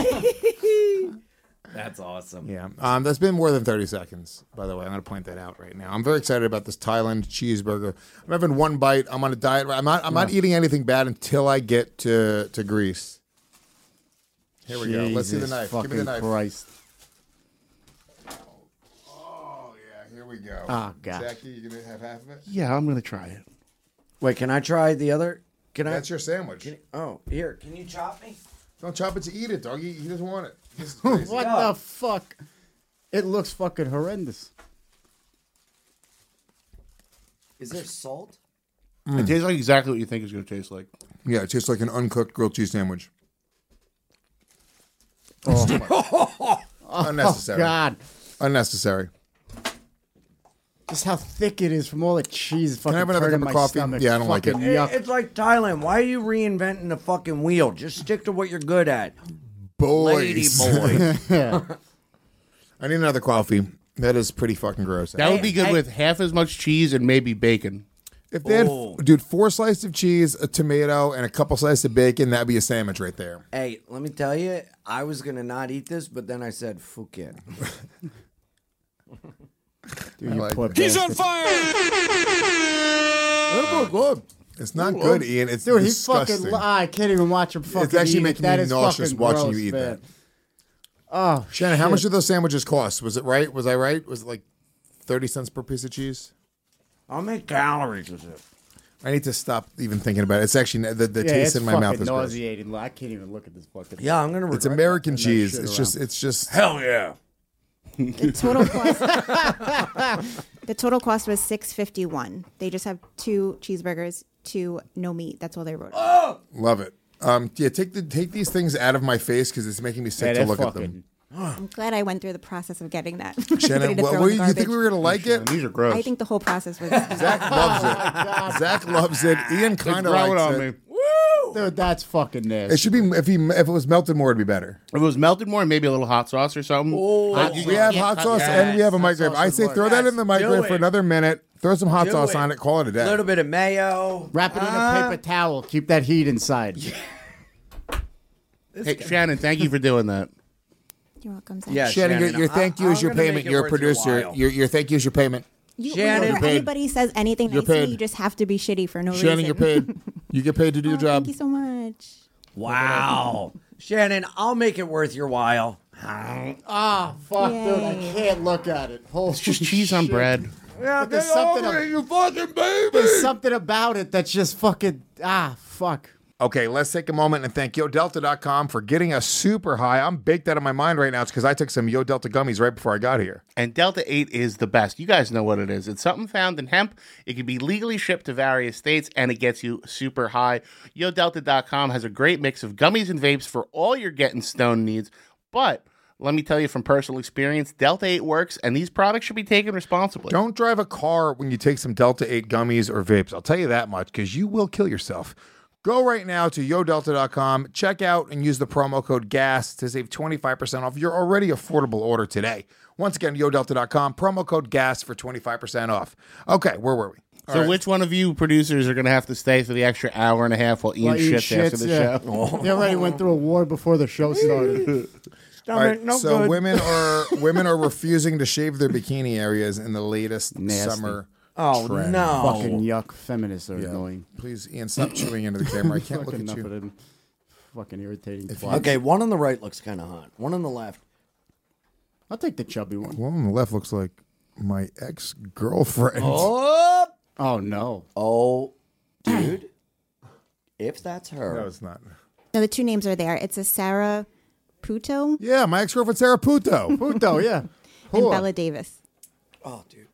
That's awesome. Yeah. That's been more than 30 seconds, by the way. I'm going to point that out right now. I'm very excited about this Thailand cheeseburger. I'm having one bite. I'm on a diet. I'm not eating anything bad until I get to Greece. Here we go. Let's see the knife. Give me the knife. Christ. Oh, yeah. Here we go. Oh, God. Zachy, you going to have half of it? Yeah, I'm going to try it. Wait, can I try the other? Can That's your sandwich. Oh, here. Can you chop me? Don't chop it to eat it, doggy. He doesn't want it. This is crazy. What the fuck? It looks fucking horrendous. Is there salt? It tastes like exactly what you think it's going to taste like. Yeah, it tastes like an uncooked grilled cheese sandwich. Oh, Unnecessary. God. Unnecessary. Just how thick it is from all the cheese. Can I have another cup of coffee? Yeah, I don't like it. It's like Thailand. Why are you reinventing the fucking wheel? Just stick to what you're good at. Boys. Lady boy. I need another coffee. That is pretty fucking gross. That would be good with half as much cheese and maybe bacon. If they had, dude, 4 slices of cheese, a tomato, and a couple slices of bacon, that'd be a sandwich right there. Hey, let me tell you, I was going to not eat this, but then I said, fuck it. Dude, He's on fire! It's not good, Ian. It's Dude, disgusting. he fucking. I can't even watch him fucking. It's actually eat making it. me nauseous watching you eat that. Oh, Shannon, how much do those sandwiches cost? Was it right? Was I right? Was it like 30 cents per piece of cheese? How many calories is it? I need to stop even thinking about it. It's actually the taste in my mouth is gross. nauseating. I can't even look at this fucking. Yeah, I'm gonna. It's American cheese. It's just. Hell yeah. The total cost. The total cost was $6.51. They just have 2 cheeseburgers, 2 no meat. That's all they wrote. Love it. Yeah, take these things out of my face because it's making me sick to look at them. I'm glad I went through the process of getting that. Shannon, you think we were gonna like it? These are gross. I think the whole process was. Zach loves it. Zach loves it. Ian kind of likes it. Dude, that's fucking nasty. It should be if it was melted more, it'd be better. If it was melted more, maybe a little hot sauce or something. We have hot sauce and we have a microwave. I say throw that in the microwave for another minute. Throw some hot sauce on it. Call it a day. A little bit of mayo. Wrap it in a paper towel. Keep that heat inside. Hey, Shannon, thank you for doing that. You're welcome, Zach. Yeah, Shannon, your thank you is your payment. You're a producer. Your thank you is your payment. Whenever anybody says anything nice to me, you just have to be shitty for no reason. Shannon, you're paid. You get paid to do your job. Thank you so much. Wow. Shannon, I'll make it worth your while. Ah, fuck, dude. I can't look at it. It's just cheese on bread. Yeah, there's something you fucking baby. There's something about it that's just fucking fuck. Okay, let's take a moment and thank YoDelta.com for getting us super high. I'm baked out of my mind right now. It's because I took some Yo Delta gummies right before I got here. And Delta 8 is the best. You guys know what it is. It's something found in hemp. It can be legally shipped to various states, and it gets you super high. YoDelta.com has a great mix of gummies and vapes for all your getting stoned needs. But let me tell you from personal experience, Delta 8 works, and these products should be taken responsibly. Don't drive a car when you take some Delta 8 gummies or vapes. I'll tell you that much, because you will kill yourself. Go right now to YoDelta.com, check out and use the promo code GAS to save 25% off your already affordable order today. Once again, YoDelta.com, promo code GAS for 25% off. Okay, where were we? So which one of you producers are going to have to stay for the extra hour and a half while Ian shits after the show? They already went through a war before the show started. All right, so women are refusing to shave their bikini areas in the latest summer trend. No. Fucking yuck. Feminists are annoying. Please, Ian, stop chewing into the camera. I can't look at Enough you. of them. Fucking irritating. Okay, one on the right looks kind of hot. One on the left. I'll take the chubby one. One on the left looks like my ex-girlfriend. Oh no. Oh, dude. If that's her. No, it's not. No, the 2 names are there. It's a Sarah Puto Yeah, my ex-girlfriend Sarah Puto. Puto, yeah. and Bella Davis. Oh, dude.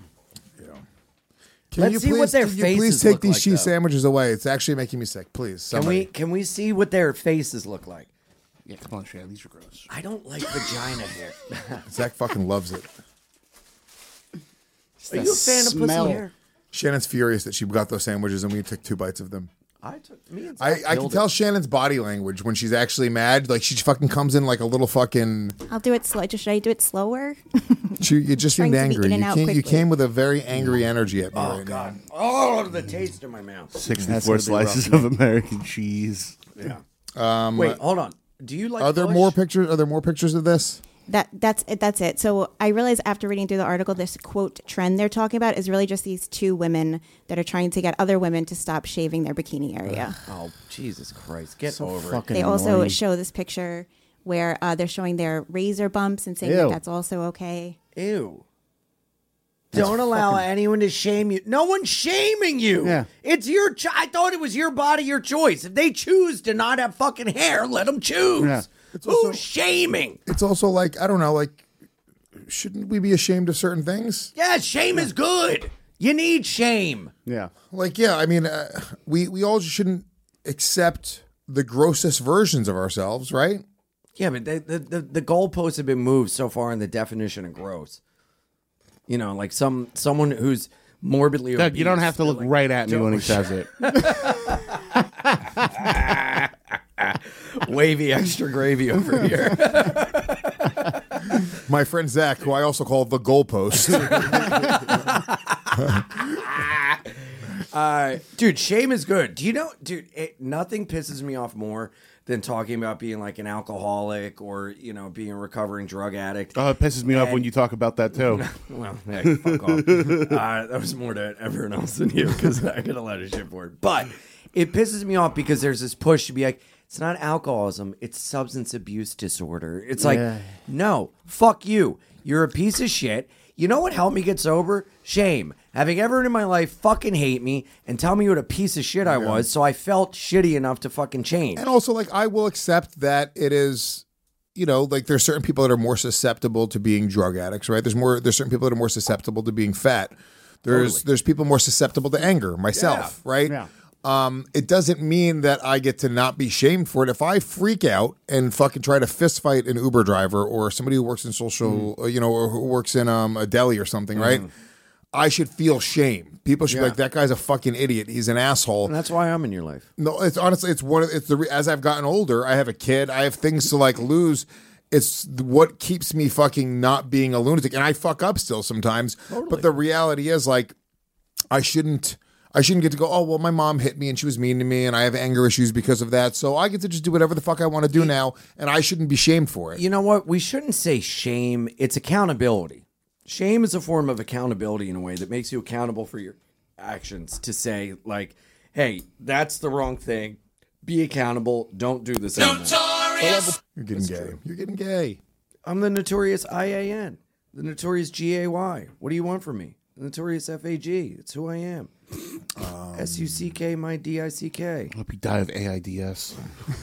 Can you please take these cheese sandwiches away? It's actually making me sick. Please, somebody. Can we see what their faces look like? Yeah, come on, Shannon. These are gross. I don't like vagina hair. Zach fucking loves it. Are you a fan of pussy hair? Shannon's furious that she got those sandwiches and we took 2 bites of them. I can tell Shannon's body language when she's actually mad. Like she fucking comes in like a little fucking. I'll do it slow. Should I do it slower? You just seemed Trying to be angry. in and out You quickly. came with a very angry energy at me right God. now. Oh, the taste in my mouth. 64 slices of American cheese. Yeah. Wait, hold on. Do you like? Are there Bush? more pictures? Are there more pictures of this? That's it. So I realized after reading through the article, this quote trend they're talking about is really just these 2 women that are trying to get other women to stop shaving their bikini area. Oh, Jesus Christ. Get So over it. fucking They also annoying. show this picture where they're showing their razor bumps and saying Ew. that that's also okay. Ew. Don't allow anyone to shame you. No one's shaming you. Yeah. It's your I thought it was your body, your choice. If they choose to not have fucking hair, let them choose. Yeah. Who's shaming? It's also like, I don't know, like, shouldn't we be ashamed of certain things? Yeah, shame is good. You need shame. Yeah. Like, yeah, I mean, we all shouldn't accept the grossest versions of ourselves, right? Yeah, but the goalposts have been moved so far in the definition of gross. You know, like someone who's morbidly Doug, obese. you don't have to look right at me when he says it. Wavy extra gravy over here. My friend Zach, who I also call the goalpost. Dude, shame is good. Do you know, dude, nothing pisses me off more than talking about being like an alcoholic or, you know, being a recovering drug addict. Oh, it pisses me off when you talk about that too. Well, hey, fuck off. That was more to everyone else than you because I get a lot of shit for it. But it pisses me off because there's this push to be like, it's not alcoholism, it's substance abuse disorder. It's like, no, fuck you. You're a piece of shit. You know what helped me get sober? Shame. Having everyone in my life fucking hate me and tell me what a piece of shit I was, so I felt shitty enough to fucking change. And also, like, I will accept that it is, you know, like there's certain people that are more susceptible to being drug addicts, right? There's certain people that are more susceptible to being fat. There's people more susceptible to anger, myself, right? Yeah. It doesn't mean that I get to not be shamed for it. If I freak out and fucking try to fist fight an Uber driver or somebody who works in social, you know, or who works in a deli or something, right? I should feel shame. People should be like, that guy's a fucking idiot. He's an asshole. And that's why I'm in your life. No, it's honestly, as I've gotten older, I have a kid. I have things to like lose. It's what keeps me fucking not being a lunatic. And I fuck up still sometimes. Totally. But the reality is like, I shouldn't get to go, oh, well, my mom hit me and she was mean to me and I have anger issues because of that. So I get to just do whatever the fuck I want to do now and I shouldn't be shamed for it. You know what? We shouldn't say shame. It's accountability. Shame is a form of accountability in a way that makes you accountable for your actions to say, like, hey, that's the wrong thing. Be accountable. Don't do this anymore. Notorious. You're getting gay. True. You're getting gay. I'm the notorious IAN. The notorious GAY. What do you want from me? The notorious FAG. It's who I am. SUCK, my DICK. I hope you die of AIDS.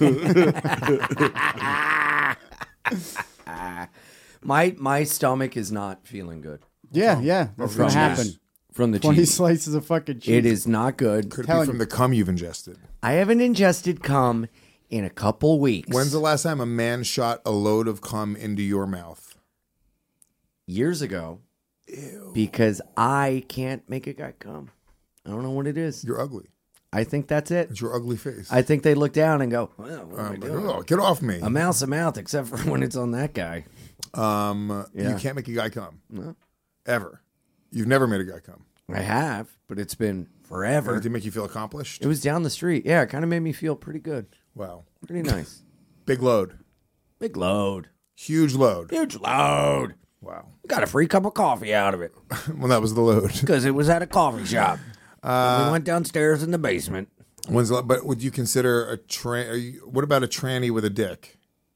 My stomach is not feeling good. Yeah. That's going to happen. From the 20 cheese. slices of fucking cheese. It is not good. Could it be from the cum you've ingested? I haven't ingested cum in a couple weeks. When's the last time a man shot a load of cum into your mouth? Years ago. Ew. Because I can't make a guy cum. I don't know what it is. You're ugly. I think that's it. It's your ugly face. I think they look down and go, well, what am I doing? Oh, get off me. A mouth's a mouth, except for when it's on that guy. You can't make a guy come. No. Ever. You've never made a guy come. I have, but it's been forever. Did it make you feel accomplished? It was down the street. Yeah, it kind of made me feel pretty good. Wow. Pretty nice. Big load. Big load. Huge load. Huge load. Wow. Got a free cup of coffee out of it. Well, that was the load. Because it was at a coffee shop. We went downstairs in the basement. But would you consider what about a tranny with a dick?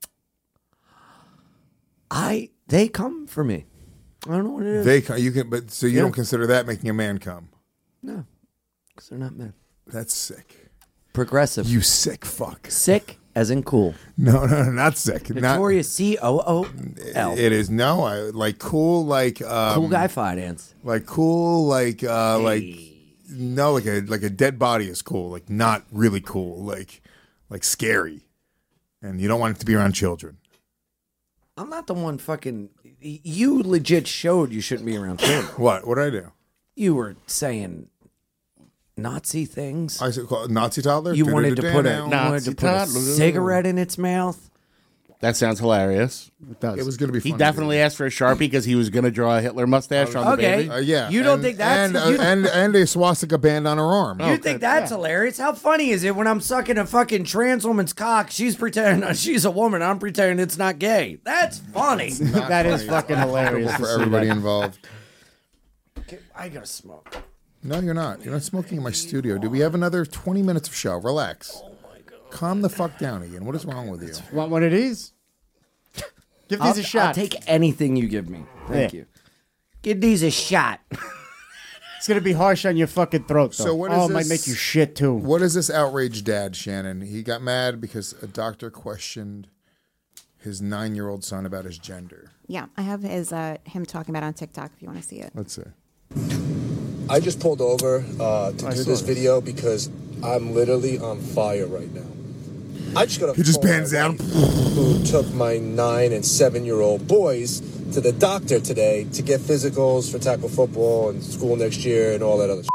They come for me. I don't know what it is. You don't consider that making a man come? No, because they're not men. That's sick. Progressive. You sick fuck. Sick as in cool. No, not sick. Notorious COOL. It is like cool, like cool guy finance. Like cool, like like a dead body is cool, like not really cool, like scary, and you don't want it to be around children. I'm not the one fucking. You legit showed you shouldn't be around children. What did I do? You were saying Nazi things. I said Nazi toddler. You wanted to put a cigarette in its mouth. That sounds hilarious. It does. It was going to be funny. He definitely asked for a Sharpie because he was going to draw a Hitler mustache on the baby. Yeah. You don't think that's... And a swastika band on her arm. You think that's hilarious? How funny is it when I'm sucking a fucking trans woman's cock, she's pretending she's a woman, I'm pretending it's not gay. That's funny. That is fucking hilarious for everybody involved. Okay, I gotta smoke. No, you're not. You're not smoking in my studio. Do we have another 20 minutes of show? Relax. Calm the fuck down again. What is wrong with you? Want one of these? Give these a shot. I'll take anything you give me. Thank you. Give these a shot. It's going to be harsh on your fucking throat, though. So it might make you shit, too. What is this outraged dad, Shannon? He got mad because a doctor questioned his 9-year-old son about his gender. Yeah, I have him talking about it on TikTok if you want to see it. Let's see. I just pulled over to do this video because I'm literally on fire right now. I just got a He just phone pans my down. wife, who took my 9 and 7-year-old boys to the doctor today to get physicals for tackle football and school next year and all that other shit.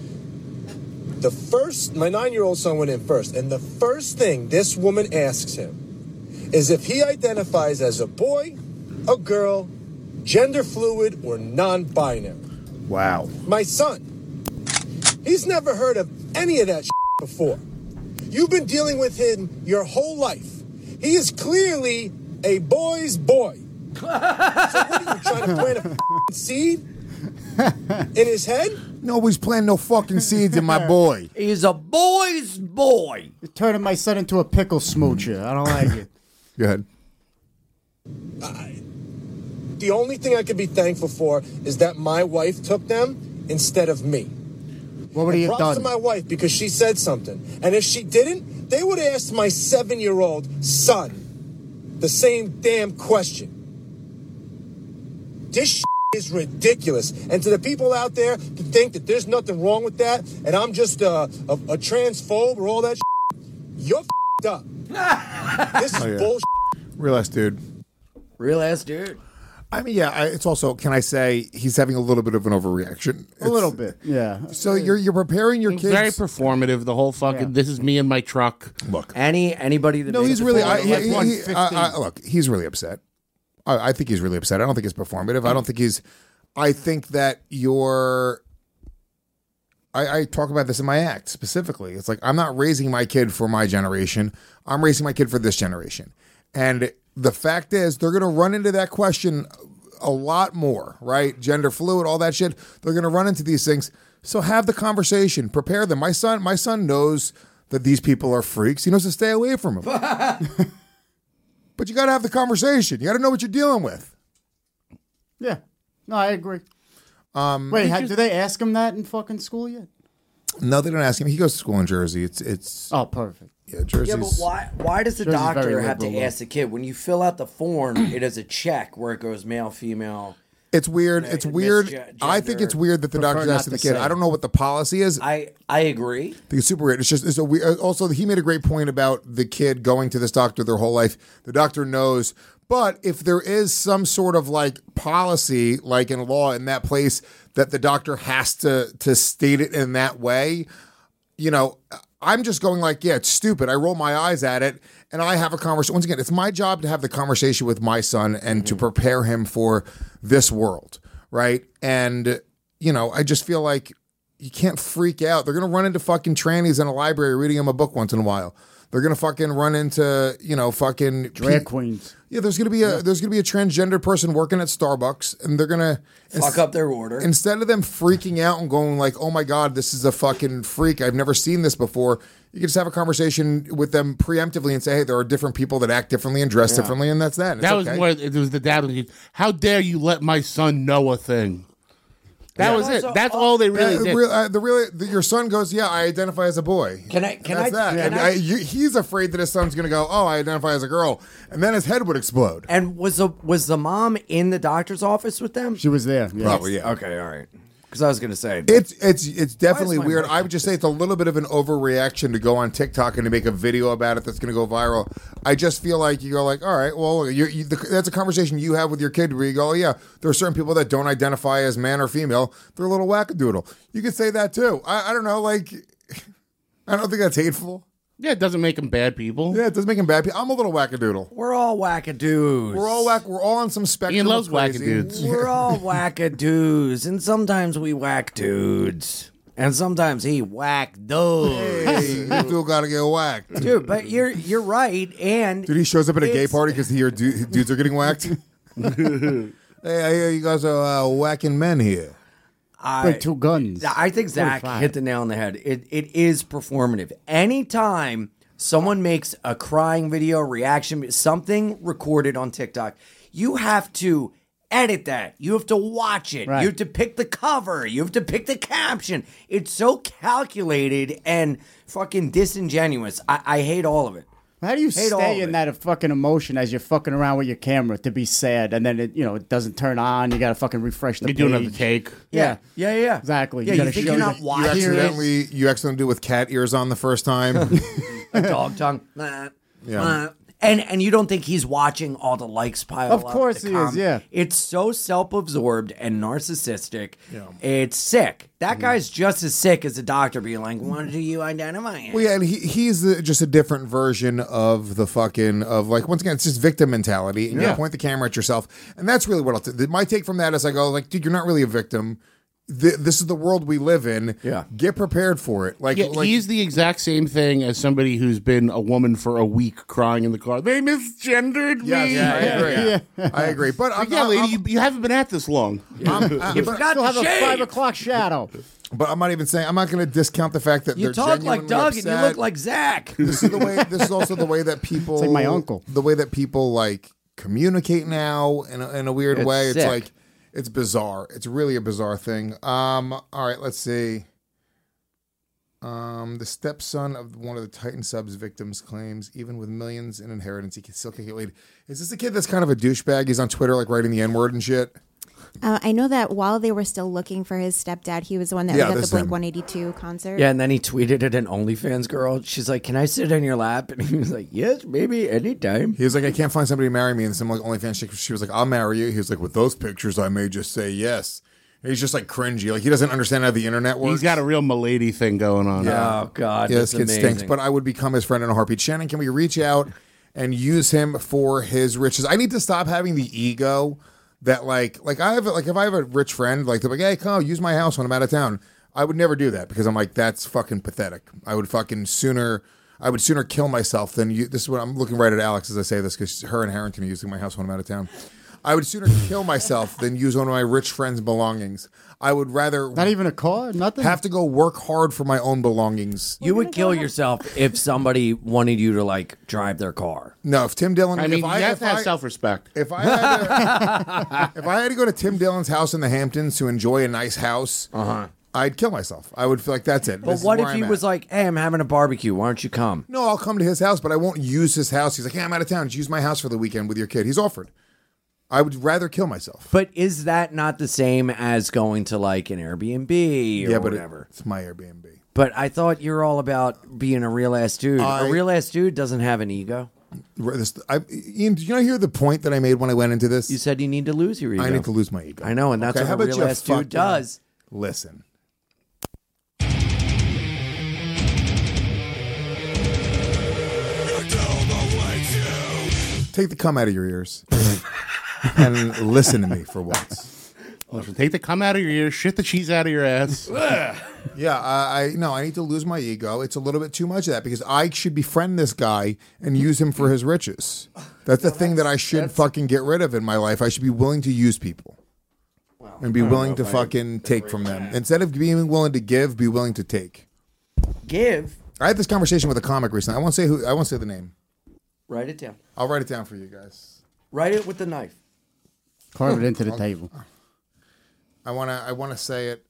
My 9-year-old son went in first, and the first thing this woman asks him is if he identifies as a boy, a girl, gender fluid, or non-binary. Wow. My son, he's never heard of any of that shit before. You've been dealing with him your whole life. He is clearly a boy's boy. So what are you trying to plant a seed in his head? Nobody's planting no fucking seeds in my boy. He's a boy's boy. You're turning my son into a pickle smoocher. I don't like it. Go ahead. The only thing I could be thankful for is that my wife took them instead of me. What would he have Props done? to my wife because she said something. And if she didn't, they would have asked my 7-year-old son the same damn question. This shit is ridiculous. And to the people out there who think that there's nothing wrong with that, and I'm just a transphobe or all that shit, you're f***ed up. This is bullshit. Real ass dude. Real ass dude. I mean, yeah. It's also, can I say, he's having a little bit of an overreaction. A little bit, yeah. So you're preparing your It's kids. very performative. The whole fucking this is me in my truck. Look, anybody that no, makes he's a really. phone- Look, he's really upset. I think he's really upset. I don't think it's performative. I don't think he's. I think that you're. I talk about this in my act specifically. It's like I'm not raising my kid for my generation. I'm raising my kid for this generation, and the fact is they're going to run into that question a lot more, right? Gender fluid, all that shit. They're going to run into these things. So have the conversation. Prepare them. My son knows that these people are freaks. He knows to stay away from them. But you got to have the conversation. You got to know what you're dealing with. Yeah. No, I agree. Wait, do they ask him that in fucking school yet? No, they don't ask him. He goes to school in Jersey. It's oh, perfect. Yeah, Jersey's. Yeah, but why does the Jersey's doctor very have to liberal. ask the kid? When you fill out the form, it is a check where it goes male, female. It's weird. It's weird. I think it's weird that the doctor's asking the kid. I don't know what the policy is. I agree. I think it's super weird. It's a weird. Also, he made a great point about the kid going to this doctor their whole life. The doctor knows. But if there is some sort of like policy, like in law in that place, that the doctor has to state it in that way, you know, I'm just going like, yeah, it's stupid. I roll my eyes at it and I have a conversation. Once again, it's my job to have the conversation with my son and to prepare him for this world, right? And, you know, I just feel like you can't freak out. They're going to run into fucking trannies in a library reading them a book once in a while. They're gonna fucking run into, you know, fucking drag queens. Yeah, there's gonna be a transgender person working at Starbucks, and they're gonna fuck up their order. Instead of them freaking out and going like, "Oh my god, this is a fucking freak! I've never seen this before." You can just have a conversation with them preemptively and say, "Hey, there are different people that act differently and dress differently, and that's that." And That it's was okay. where it was the dad. How dare you let my son know a thing? That was it. That's all they really did. Your son goes, "Yeah, I identify as a boy." He's afraid that his son's going to go, "Oh, I identify as a girl," and then his head would explode. And was the mom in the doctor's office with them? She was there. Yes. Probably, yeah. Okay, all right. Because I was going to say it's definitely my weird. mic I would just say it's a little bit of an overreaction to go on TikTok and to make a video about it that's going to go viral. I just feel like you go like, all right, well, that's a conversation you have with your kid where you go, oh, yeah, there are certain people that don't identify as man or female. They're a little wackadoodle. You could say that too. I don't know, like, I don't think that's hateful. Yeah, it doesn't make them bad people. Yeah, it doesn't make them bad people. I'm a little wackadoodle. We're all wackadoos. We're all on some spectrum. Ian loves of crazy. wackadoos. We're all wackadoos, and sometimes we whack dudes, and sometimes he whack dudes. Hey, you still gotta get whacked, dude. But you're right, and dude, he shows up at a gay party because he heard dudes are getting whacked. Hey, I hear you guys are whacking men here. With two guns. I think Zach hit the nail on the head. It is performative. Anytime someone makes a crying video, reaction, something recorded on TikTok, you have to edit that. You have to watch it. Right. You have to pick the cover. You have to pick the caption. It's so calculated and fucking disingenuous. I hate all of it. How do you Hate all stay of in it. that fucking emotion as you're fucking around with your camera to be sad, and then it doesn't turn on? You gotta fucking refresh the You page. do another take. Yeah. Exactly. Yeah, gotta you think show you're not the- watching You accidentally do it with cat ears on the first time. a dog tongue. Nah. Yeah. And you don't think he's watching all the likes pile up? Of course he is, yeah. It's so self-absorbed and narcissistic. Yeah. It's sick. That guy's just as sick as a doctor being like, what do you identify as? Well, yeah, and he's just a different version of the like, once again, it's just victim mentality. And you point the camera at yourself. And that's really what my take from that is I go, like, dude, you're not really a victim. This is the world we live in. Yeah. Get prepared for it. Like he's the exact same thing as somebody who's been a woman for a week crying in the car. They misgendered me. Yes, I agree. I agree. But lady, you haven't been at this long. You forgot Still have to a shave. 5 o'clock shadow. But I'm not even saying, I'm not going to discount the fact that You they're talk like genuinely Doug upset. and you look like Zach. This is also the way that people. It's like my uncle. The way that people like communicate now in a weird It's way. sick. It's like it's bizarre. It's really a bizarre thing. All right, let's see. The stepson of one of the Titan subs victims claims even with millions in inheritance, he can still can't get laid. Is this a kid that's kind of a douchebag? He's on Twitter like writing the N-word and shit. I know that while they were still looking for his stepdad, he was the one that was at the Blink 182 concert. Yeah, and then he tweeted at an OnlyFans girl. She's like, "Can I sit on your lap?" And he was like, "Yes, maybe, anytime." He was like, "I can't find somebody to marry me." And some like OnlyFans chick, she was like, "I'll marry you." He was like, "With those pictures, I may just say yes." And he's just like cringy, like he doesn't understand how the internet works. He's got a real milady thing going on. Yeah. Oh God, Yeah, that's this kid amazing. stinks. But I would become his friend in a heartbeat. Shannon, can we reach out and use him for his riches? I need to stop having the ego that like I have like if I have a rich friend, like they're like, "Hey, come use my house when I'm out of town." I would never do that because I'm like, that's fucking pathetic. I would sooner kill myself than you. This is what I'm looking right at Alex as I say this because her and Harrington are using my house when I'm out of town. I would sooner kill myself than use one of my rich friends' belongings. I would rather Not even a car, nothing. have to go work hard for my own belongings. You would kill yourself if somebody wanted you to like drive their car. No, if Tim Dillon, I mean, if you I, have if to have I- self-respect. If I had to go to Tim Dillon's house in the Hamptons to enjoy a nice house, I'd kill myself. I would feel like that's it. But This is what where if he I'm was at. like, "Hey, I'm having a barbecue. Why don't you come?" No, I'll come to his house, but I won't use his house. He's like, "Hey, I'm out of town. Just use my house for the weekend with your kid." He's offered. I would rather kill myself. But is that not the same as going to like an Airbnb or Yeah, but whatever? it's my Airbnb. But I thought you're all about being a real ass dude. A real ass dude doesn't have an ego. Ian, did you not hear the point that I made when I went into this? You said you need to lose your ego. I need to lose my ego. I know, and that's Okay, how what a about real you ass dude fucking does. Listen. Take the cum out of your ears and listen to me for once. Take the cum out of your ears, shit the cheese out of your ass. Yeah, I need to lose my ego. It's a little bit too much of that because I should befriend this guy and use him for his riches. That's the thing that I should fucking get rid of in my life. I should be willing to use people and be willing to fucking take from them. Instead of being willing to give, be willing to take. Give. I had this conversation with a comic recently. I won't say the name. Write it down. I'll write it down for you guys. Write it with the knife. Carve it into the table. I wanna say it.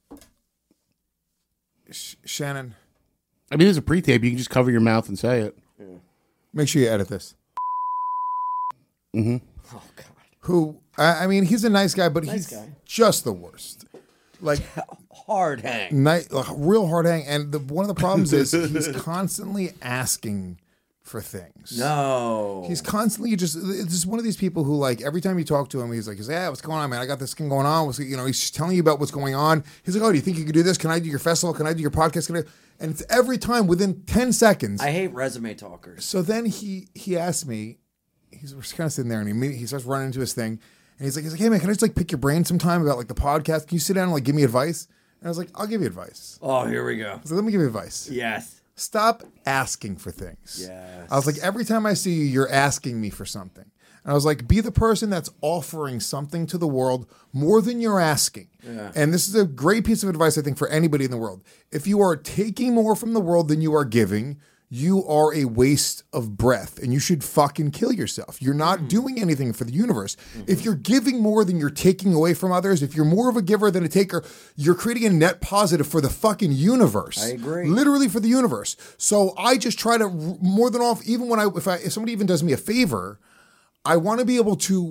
Shannon. I mean, there's a pre-tape. You can just cover your mouth and say it. Yeah. Make sure you edit this. Mm-hmm. Oh God. Who? I mean, he's a nice guy, but he's just the worst. Like hard hang. Real hard hang. And one of the problems is he's constantly asking for things. No. He's constantly it's just one of these people who, like, every time you talk to him, he's like, "Yeah, what's going on, man? I got this thing going on." He's just telling you about what's going on. He's like, "Oh, do you think you could do this? Can I do your festival? Can I do your podcast? And it's every time within 10 seconds. I hate resume talkers. So then he asked me, we're kind of sitting there and he starts running into his thing. And he's like, "Hey man, can I just like pick your brain sometime about like the podcast? Can you sit down and like give me advice?" And I was like, "I'll give you advice." Oh, here we go. So let me give you advice. Yes. Stop asking for things. Yes. I was like, every time I see you, you're asking me for something. And I was like, be the person that's offering something to the world more than you're asking. Yeah. And this is a great piece of advice, I think, for anybody in the world. If you are taking more from the world than you are giving, you are a waste of breath and you should fucking kill yourself. You're not doing anything for the universe. If you're giving more than you're taking away from others, if you're more of a giver than a taker, you're creating a net positive for the fucking universe. I agree. Literally for the universe. So I just try to more than off, even when if somebody even does me a favor, I want to be able to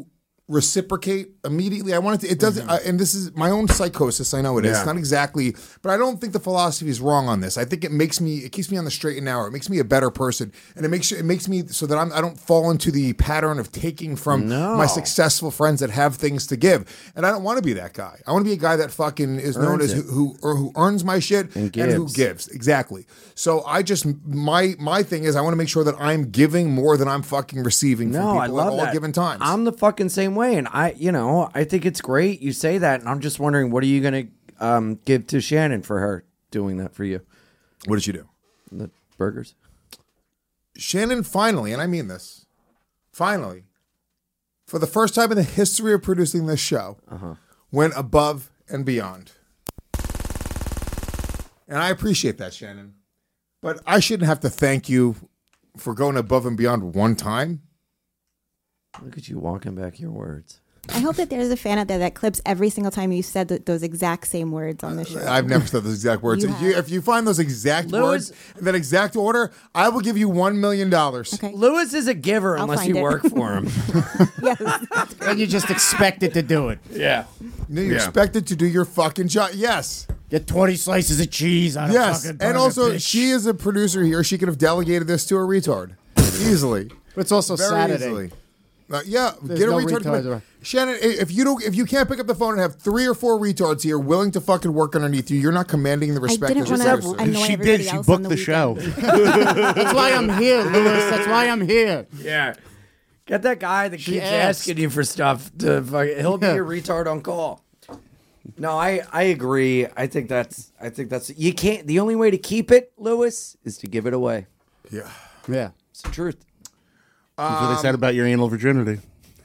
reciprocate immediately. I want it to, it doesn't, and this is my own psychosis. I know it is. It's not exactly, but I don't think the philosophy is wrong on this. I think it keeps me on the straight and narrow. It makes me a better person, and it makes me so that I don't fall into the pattern of taking from my successful friends that have things to give. And I don't want to be that guy. I want to be a guy that fucking is known as who earns my shit and who gives. Exactly. So I just my thing is I want to make sure that I'm giving more than I'm fucking receiving from people I love at all given times. I'm the fucking same way, and I think it's great you say that, and I'm just wondering, what are you gonna give to Shannon for her doing that for you? What did she do? The burgers. Shannon finally, and I mean this, finally, for the first time in the history of producing this show, went above and beyond. And I appreciate that, Shannon. But I shouldn't have to thank you for going above and beyond one time. Look at you walking back your words. I hope that there's a fan out there that clips every single time you said those exact same words on the show. I've never said those exact words. If you find those exact words in that exact order, I will give you $1 million. Okay. Lewis is a giver unless you work for him. Yes. And you just expected to do it. Yeah. No, you're expected to do your fucking job. Yes. Get 20 slices of cheese on a fucking burger, and also bitch. she is a producer here. She could have delegated this to a retard easily. But it's also Very Saturday. Easily. Get a no retard. retards around. Shannon, if you can't pick up the phone and have 3 or 4 retards here willing to fucking work underneath you, you're not commanding the respect. I didn't want to annoy She everybody did. She else booked on the show. That's why I'm here, Lewis. That's why I'm here. Yeah. Get that guy that keeps asked. asking you for stuff. He'll be your retard on call. No, I agree. I think that's you can't. The only way to keep it, Lewis, is to give it away. Yeah. Yeah. It's the truth. That's what they said about your anal virginity.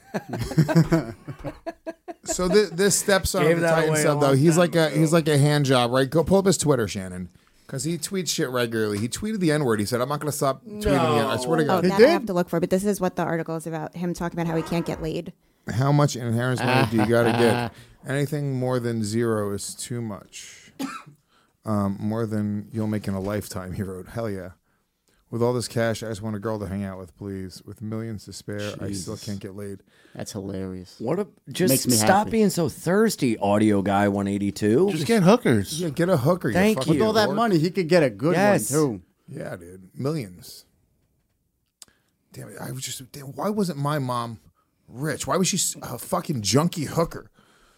So this stepson Gave of the that Titan away sub a though, long he's time like a hand job, right? Go pull up his Twitter, Shannon, because he tweets shit regularly. He tweeted the N-word. He said, "I'm not going to stop tweeting again." I swear to Oh, God. that I have to look for, but this is what the article is about. Him talking about how he can't get laid. How much inheritance money do you got to get? Anything more than 0 is too much. More than you'll make in a lifetime, he wrote. Hell yeah. With all this cash, I just want a girl to hang out with, please. With millions to spare, I still can't get laid. That's hilarious. What a just Makes me stop happy. being so thirsty, audio guy 182. Just get hookers. Yeah, get a hooker. Thank fucking you. With all that dork. money, he could get a good Yes. one, too. Yeah, dude. Millions. Damn it. Why wasn't my mom rich? Why was she a fucking junkie hooker?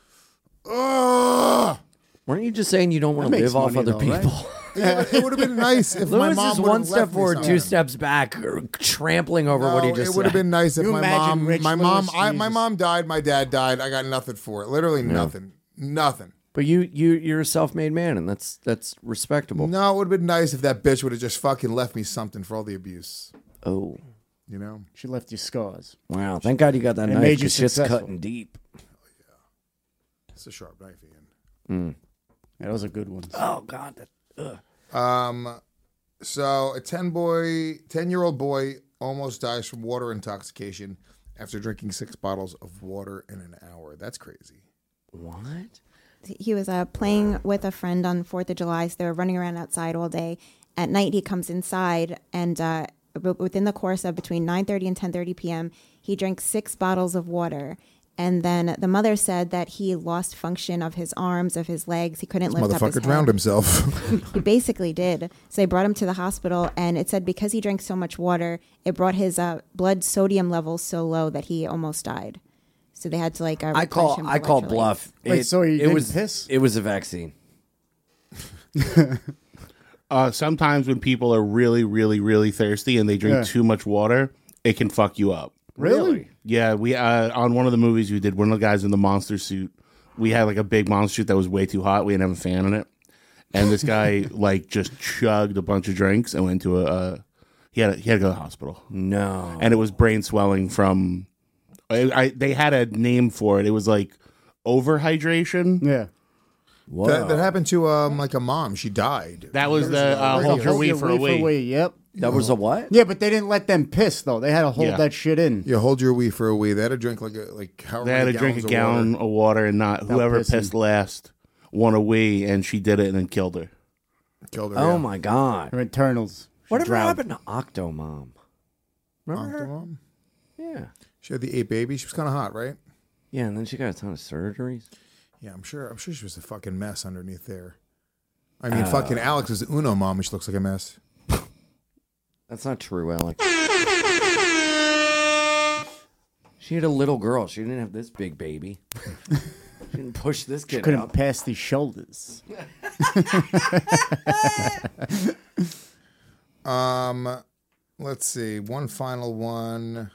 Ugh! Weren't you just saying you don't want That to makes live off money, other though, right? people? It would have been nice if my Lewis mom is would've one step left me forward, something. 2 steps back, trampling over what he No, just it would have said. been nice if You my imagine mom, rich my Lewis, my Jesus. mom died, my dad died. I got nothing for it. Literally nothing. Nothing. But you're a self-made man, and that's respectable. No, it would have been nice if that bitch would have just fucking left me something for all the abuse. Oh, You know? She left you scars. wow! Thank God you got that It knife. made you 'Cause shit's successful. cutting deep. It's a sharp knife, Ian. Yeah, those are good ones. Oh God! So a 10-year-old boy almost dies from water intoxication after drinking 6 bottles of water in an hour. That's crazy. What? He was playing with a friend on 4th of July, so they were running around outside all day. At night, he comes inside, and within the course of between 9:30 and 10:30 p.m., he drank 6 bottles of water. And then the mother said that he lost function of his arms, of his legs. He couldn't lift up his Motherfucker head. drowned himself. He basically did. So they brought him to the hospital, and it said because he drank so much water, it brought his blood sodium levels so low that he almost died. So they had to I replenish call him with electrolytes. bluff. Wait, so he didn't was piss? It was a vaccine. Sometimes when people are really, really, really thirsty and they drink too much water, it can fuck you up. Really? Yeah, we on one of the movies we did, one of the guys in the monster suit, we had like a big monster suit that was way too hot. We didn't have a fan in it, and this guy like just chugged a bunch of drinks and went to he had to go to the hospital. No, and it was brain swelling from. They had a name for it. It was like overhydration. Yeah. That happened to like a mom. She died. That was the hold your wee for a wee. Yep. That was a what? Yeah, but they didn't let them piss though. They had to hold that shit in. Yeah, hold your wee for a wee. They had to drink however They had many to drink a gallons gallon of water, and not whoever pissing. pissed last won a wee, and she did it and then killed her. Killed her. Oh yeah. my God! Her internals. Whatever drowned. happened to Octomom? Remember her? Octomom? Yeah. She had the 8 babies. She was kind of hot, right? Yeah, and then she got a ton of surgeries. Yeah, I'm sure she was a fucking mess underneath there. I mean, fucking Alex is Uno mom, and she looks like a mess. That's not true, Alex. She had a little girl. She didn't have this big baby. She didn't push this kid Couldn't out. pass these shoulders. Let's see. One final one.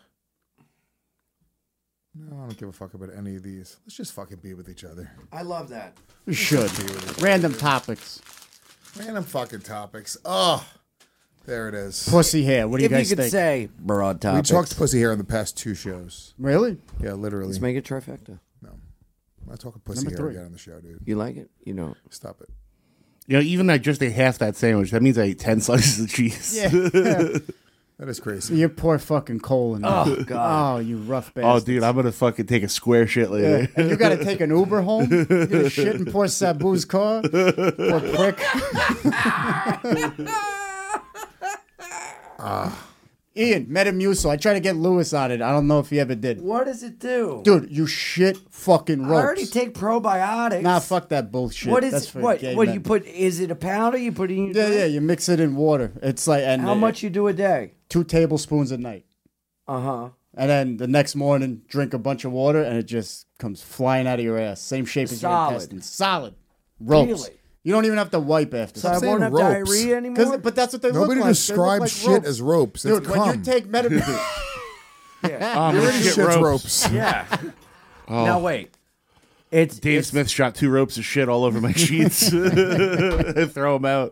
No, I don't give a fuck about any of these. Let's just fucking be with each other. I love that. We should. Random topics. Random fucking topics. Oh, there it is. Pussy hair. What do you guys If you could think? say broad topics. We talked pussy hair on the past 2 shows. Really? Yeah, literally. Let's make it trifecta. No. I'm not talking pussy Number hair 3. again on the show, dude. You like it? You know. Stop it. You know, even I just ate half that sandwich. That means I ate 10 slices of cheese. Yeah. That is crazy. Your poor fucking colon. Oh, God. Oh, you rough Oh, bastard. dude, I'm going to fucking take a square shit later. Yeah. And you got to take an Uber home? You're going to shit in poor Sabu's car? Poor prick. Ian, Metamucil. I tried to get Lewis on it. I don't know if he ever did. What does it do? Dude, you shit fucking ropes. I already take probiotics. Nah, fuck that bullshit. What is That's it? for What? gay What men. you put? Is it a powder you put in your Yeah, drink? yeah. You mix it in water. It's like and How much you do a day? 2 tablespoons a night. Uh-huh. And then the next morning, drink a bunch of water, and it just comes flying out of your ass. Same shape as your Solid. intestines. Solid. Ropes. Really? You don't even have to wipe after. So I saying won't have ropes. diarrhea anymore? But that's what they Nobody look like. They look describes like shit ropes. as ropes. It's Dude, when cum. you take Metamucil... Shit's shit ropes. Yeah. Now wait. It's Dave Smith shot 2 ropes of shit all over my sheets. Throw them out.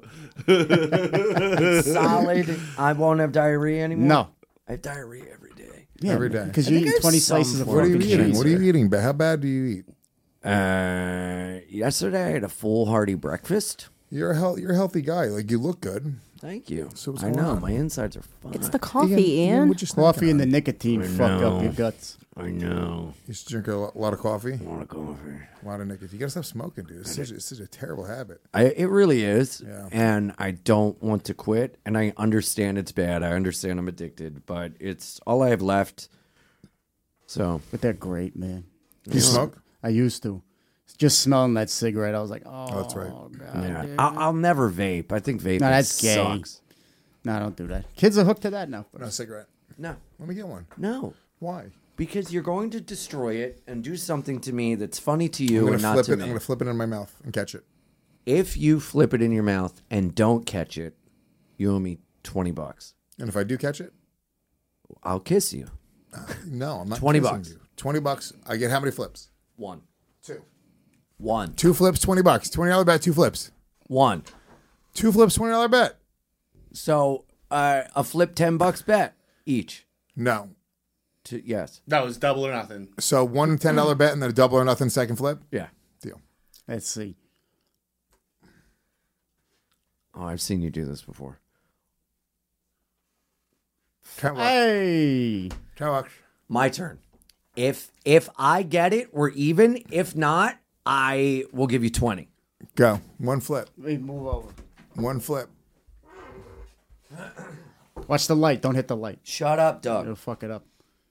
solid. I won't have diarrhea anymore. No. I have diarrhea every day. Yeah, Every day. Because I you think eat I have 20 some slices of What are you fucking eating? cheese. What are you eating? How bad do you eat? Yesterday I had a full hearty breakfast. You're a healthy guy. Like, you look good. Thank you. So what's I going know on? my insides are fine. It's the coffee, Ian. What'd you snack Coffee and on? the nicotine I fuck know. up your guts. I know. You should drink a lot of coffee. I want to go over. A lot of nicotine. You gotta stop smoking, dude. It's such a terrible habit. It really is. Yeah. And I don't want to quit. And I understand it's bad. I understand I'm addicted, but it's all I have left. So, But they're great, man. Do you smoke? I used to. Just smelling that cigarette, I was like, oh, that's right. God. yeah, I'll never vape. I think vaping No, that's gay. sucks. No, don't do that. Kids are hooked to that now. No cigarette. No, Let me get one. no. Why? Because you're going to destroy it and do something to me that's funny to I'm you gonna and not flip to it. me. I'm gonna flip it in my mouth and catch it. If you flip it in your mouth and don't catch it, you owe me $20. And if I do catch it, I'll kiss you. no, I'm not. $20. kissing you. $20. I get how many flips? 1. 2. 1. 2 flips, $20. $20 bet. 2 flips. 1. 2 flips, $20 bet. So a flip $10 bet each. No. Yes. No, it's double or nothing. So one $10 bet and then a double or nothing second flip. Yeah. Deal. Let's see. Oh, I've seen you do this before. $10. Hey. $10. My turn. If I get it, we're even. If not, I will give you 20. Go. 1 flip. Wait, move over. 1 flip. Watch the light. Don't hit the light. Shut up, Doug. It'll fuck it up.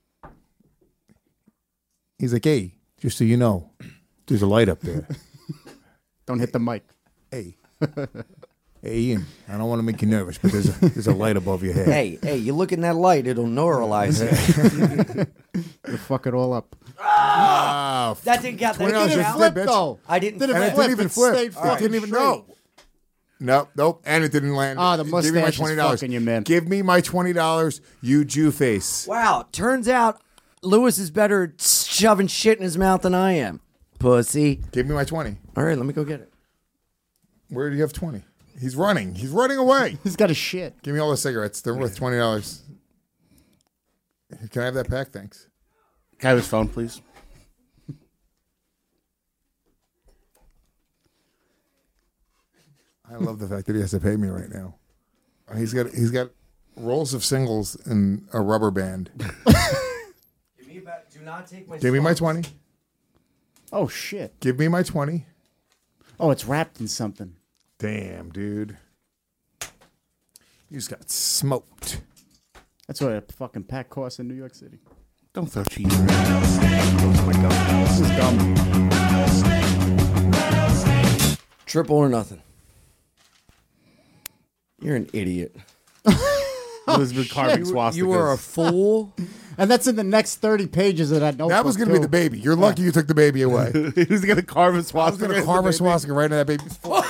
He's like, hey, just so you know, there's a light up there. Don't hit the mic. Hey. Hey, Ian, I don't want to make you nervous, but there's a light above your head. Hey, you look in that light, it'll neuralize it. You'll fuck it all up. Oh, That didn't count. That $20 didn't your count. flip, bitch. though. I didn't Did it And it flip? didn't even It flip. stayed It fucking didn't even straight. know. Nope, and it didn't land. Ah, the Give me my mustache is $20. fucking you, man. Give me my $20, you Jew face. Wow, turns out Lewis is better at shoving shit in his mouth than I am. Pussy. Give me my 20. All right, let me go get it. Where do you have 20? He's running. He's running away. He's got a shit. Give me all the cigarettes. They're worth $20. Can I have that pack? Thanks. Can I have his phone, please? I love the fact that he has to pay me right now. He's got rolls of singles and a rubber band. Do not take my Give me my 20. Oh, shit. Give me my 20. Oh, it's wrapped in something. Damn, dude. You just got smoked. That's what a fucking pack costs in New York City. Don't throw cheese around. Oh my God. This is dumb. Triple or nothing. You're an idiot. Elizabeth carving swastikas. You are a fool. And that's in the next 30 pages of that notebook. That was going to be the baby. You're lucky you took the baby away. He was going to carve a swastika. I was going to carve a swastika right into that baby's foot.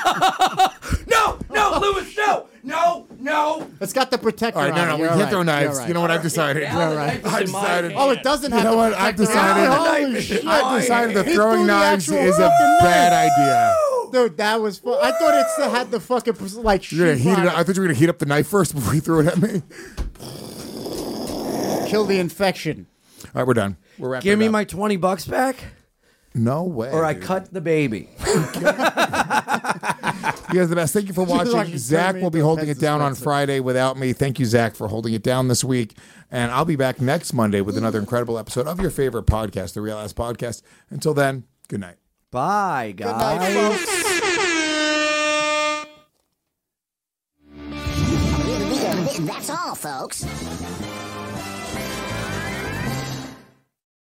No, Lewis, no. It's got the protector. All right, no, we can't throw knives. You know what I've decided? Right. I've decided. Oh, it doesn't have. You know what? I've decided. Holy shit. I've decided that He throwing threw the knives actual is a fucking bad knife. idea. Dude, that was fun. I thought it had the fucking like. You're gonna heat it up. I thought you were gonna heat up the knife first before you threw it at me. Kill the infection. All right, we're done. We're wrapping. Give it me up. my $20 back, No way. or I dude. cut the baby. You guys are the best. Thank you for watching. like you Zach turned me will be into a holding pet it down on dispenser. Friday without me. Thank you, Zach, for holding it down this week. And I'll be back next Monday with another incredible episode of your favorite podcast, The Real Ass Podcast. Until then, good night. Bye, guys. Good night, folks. That's all, folks.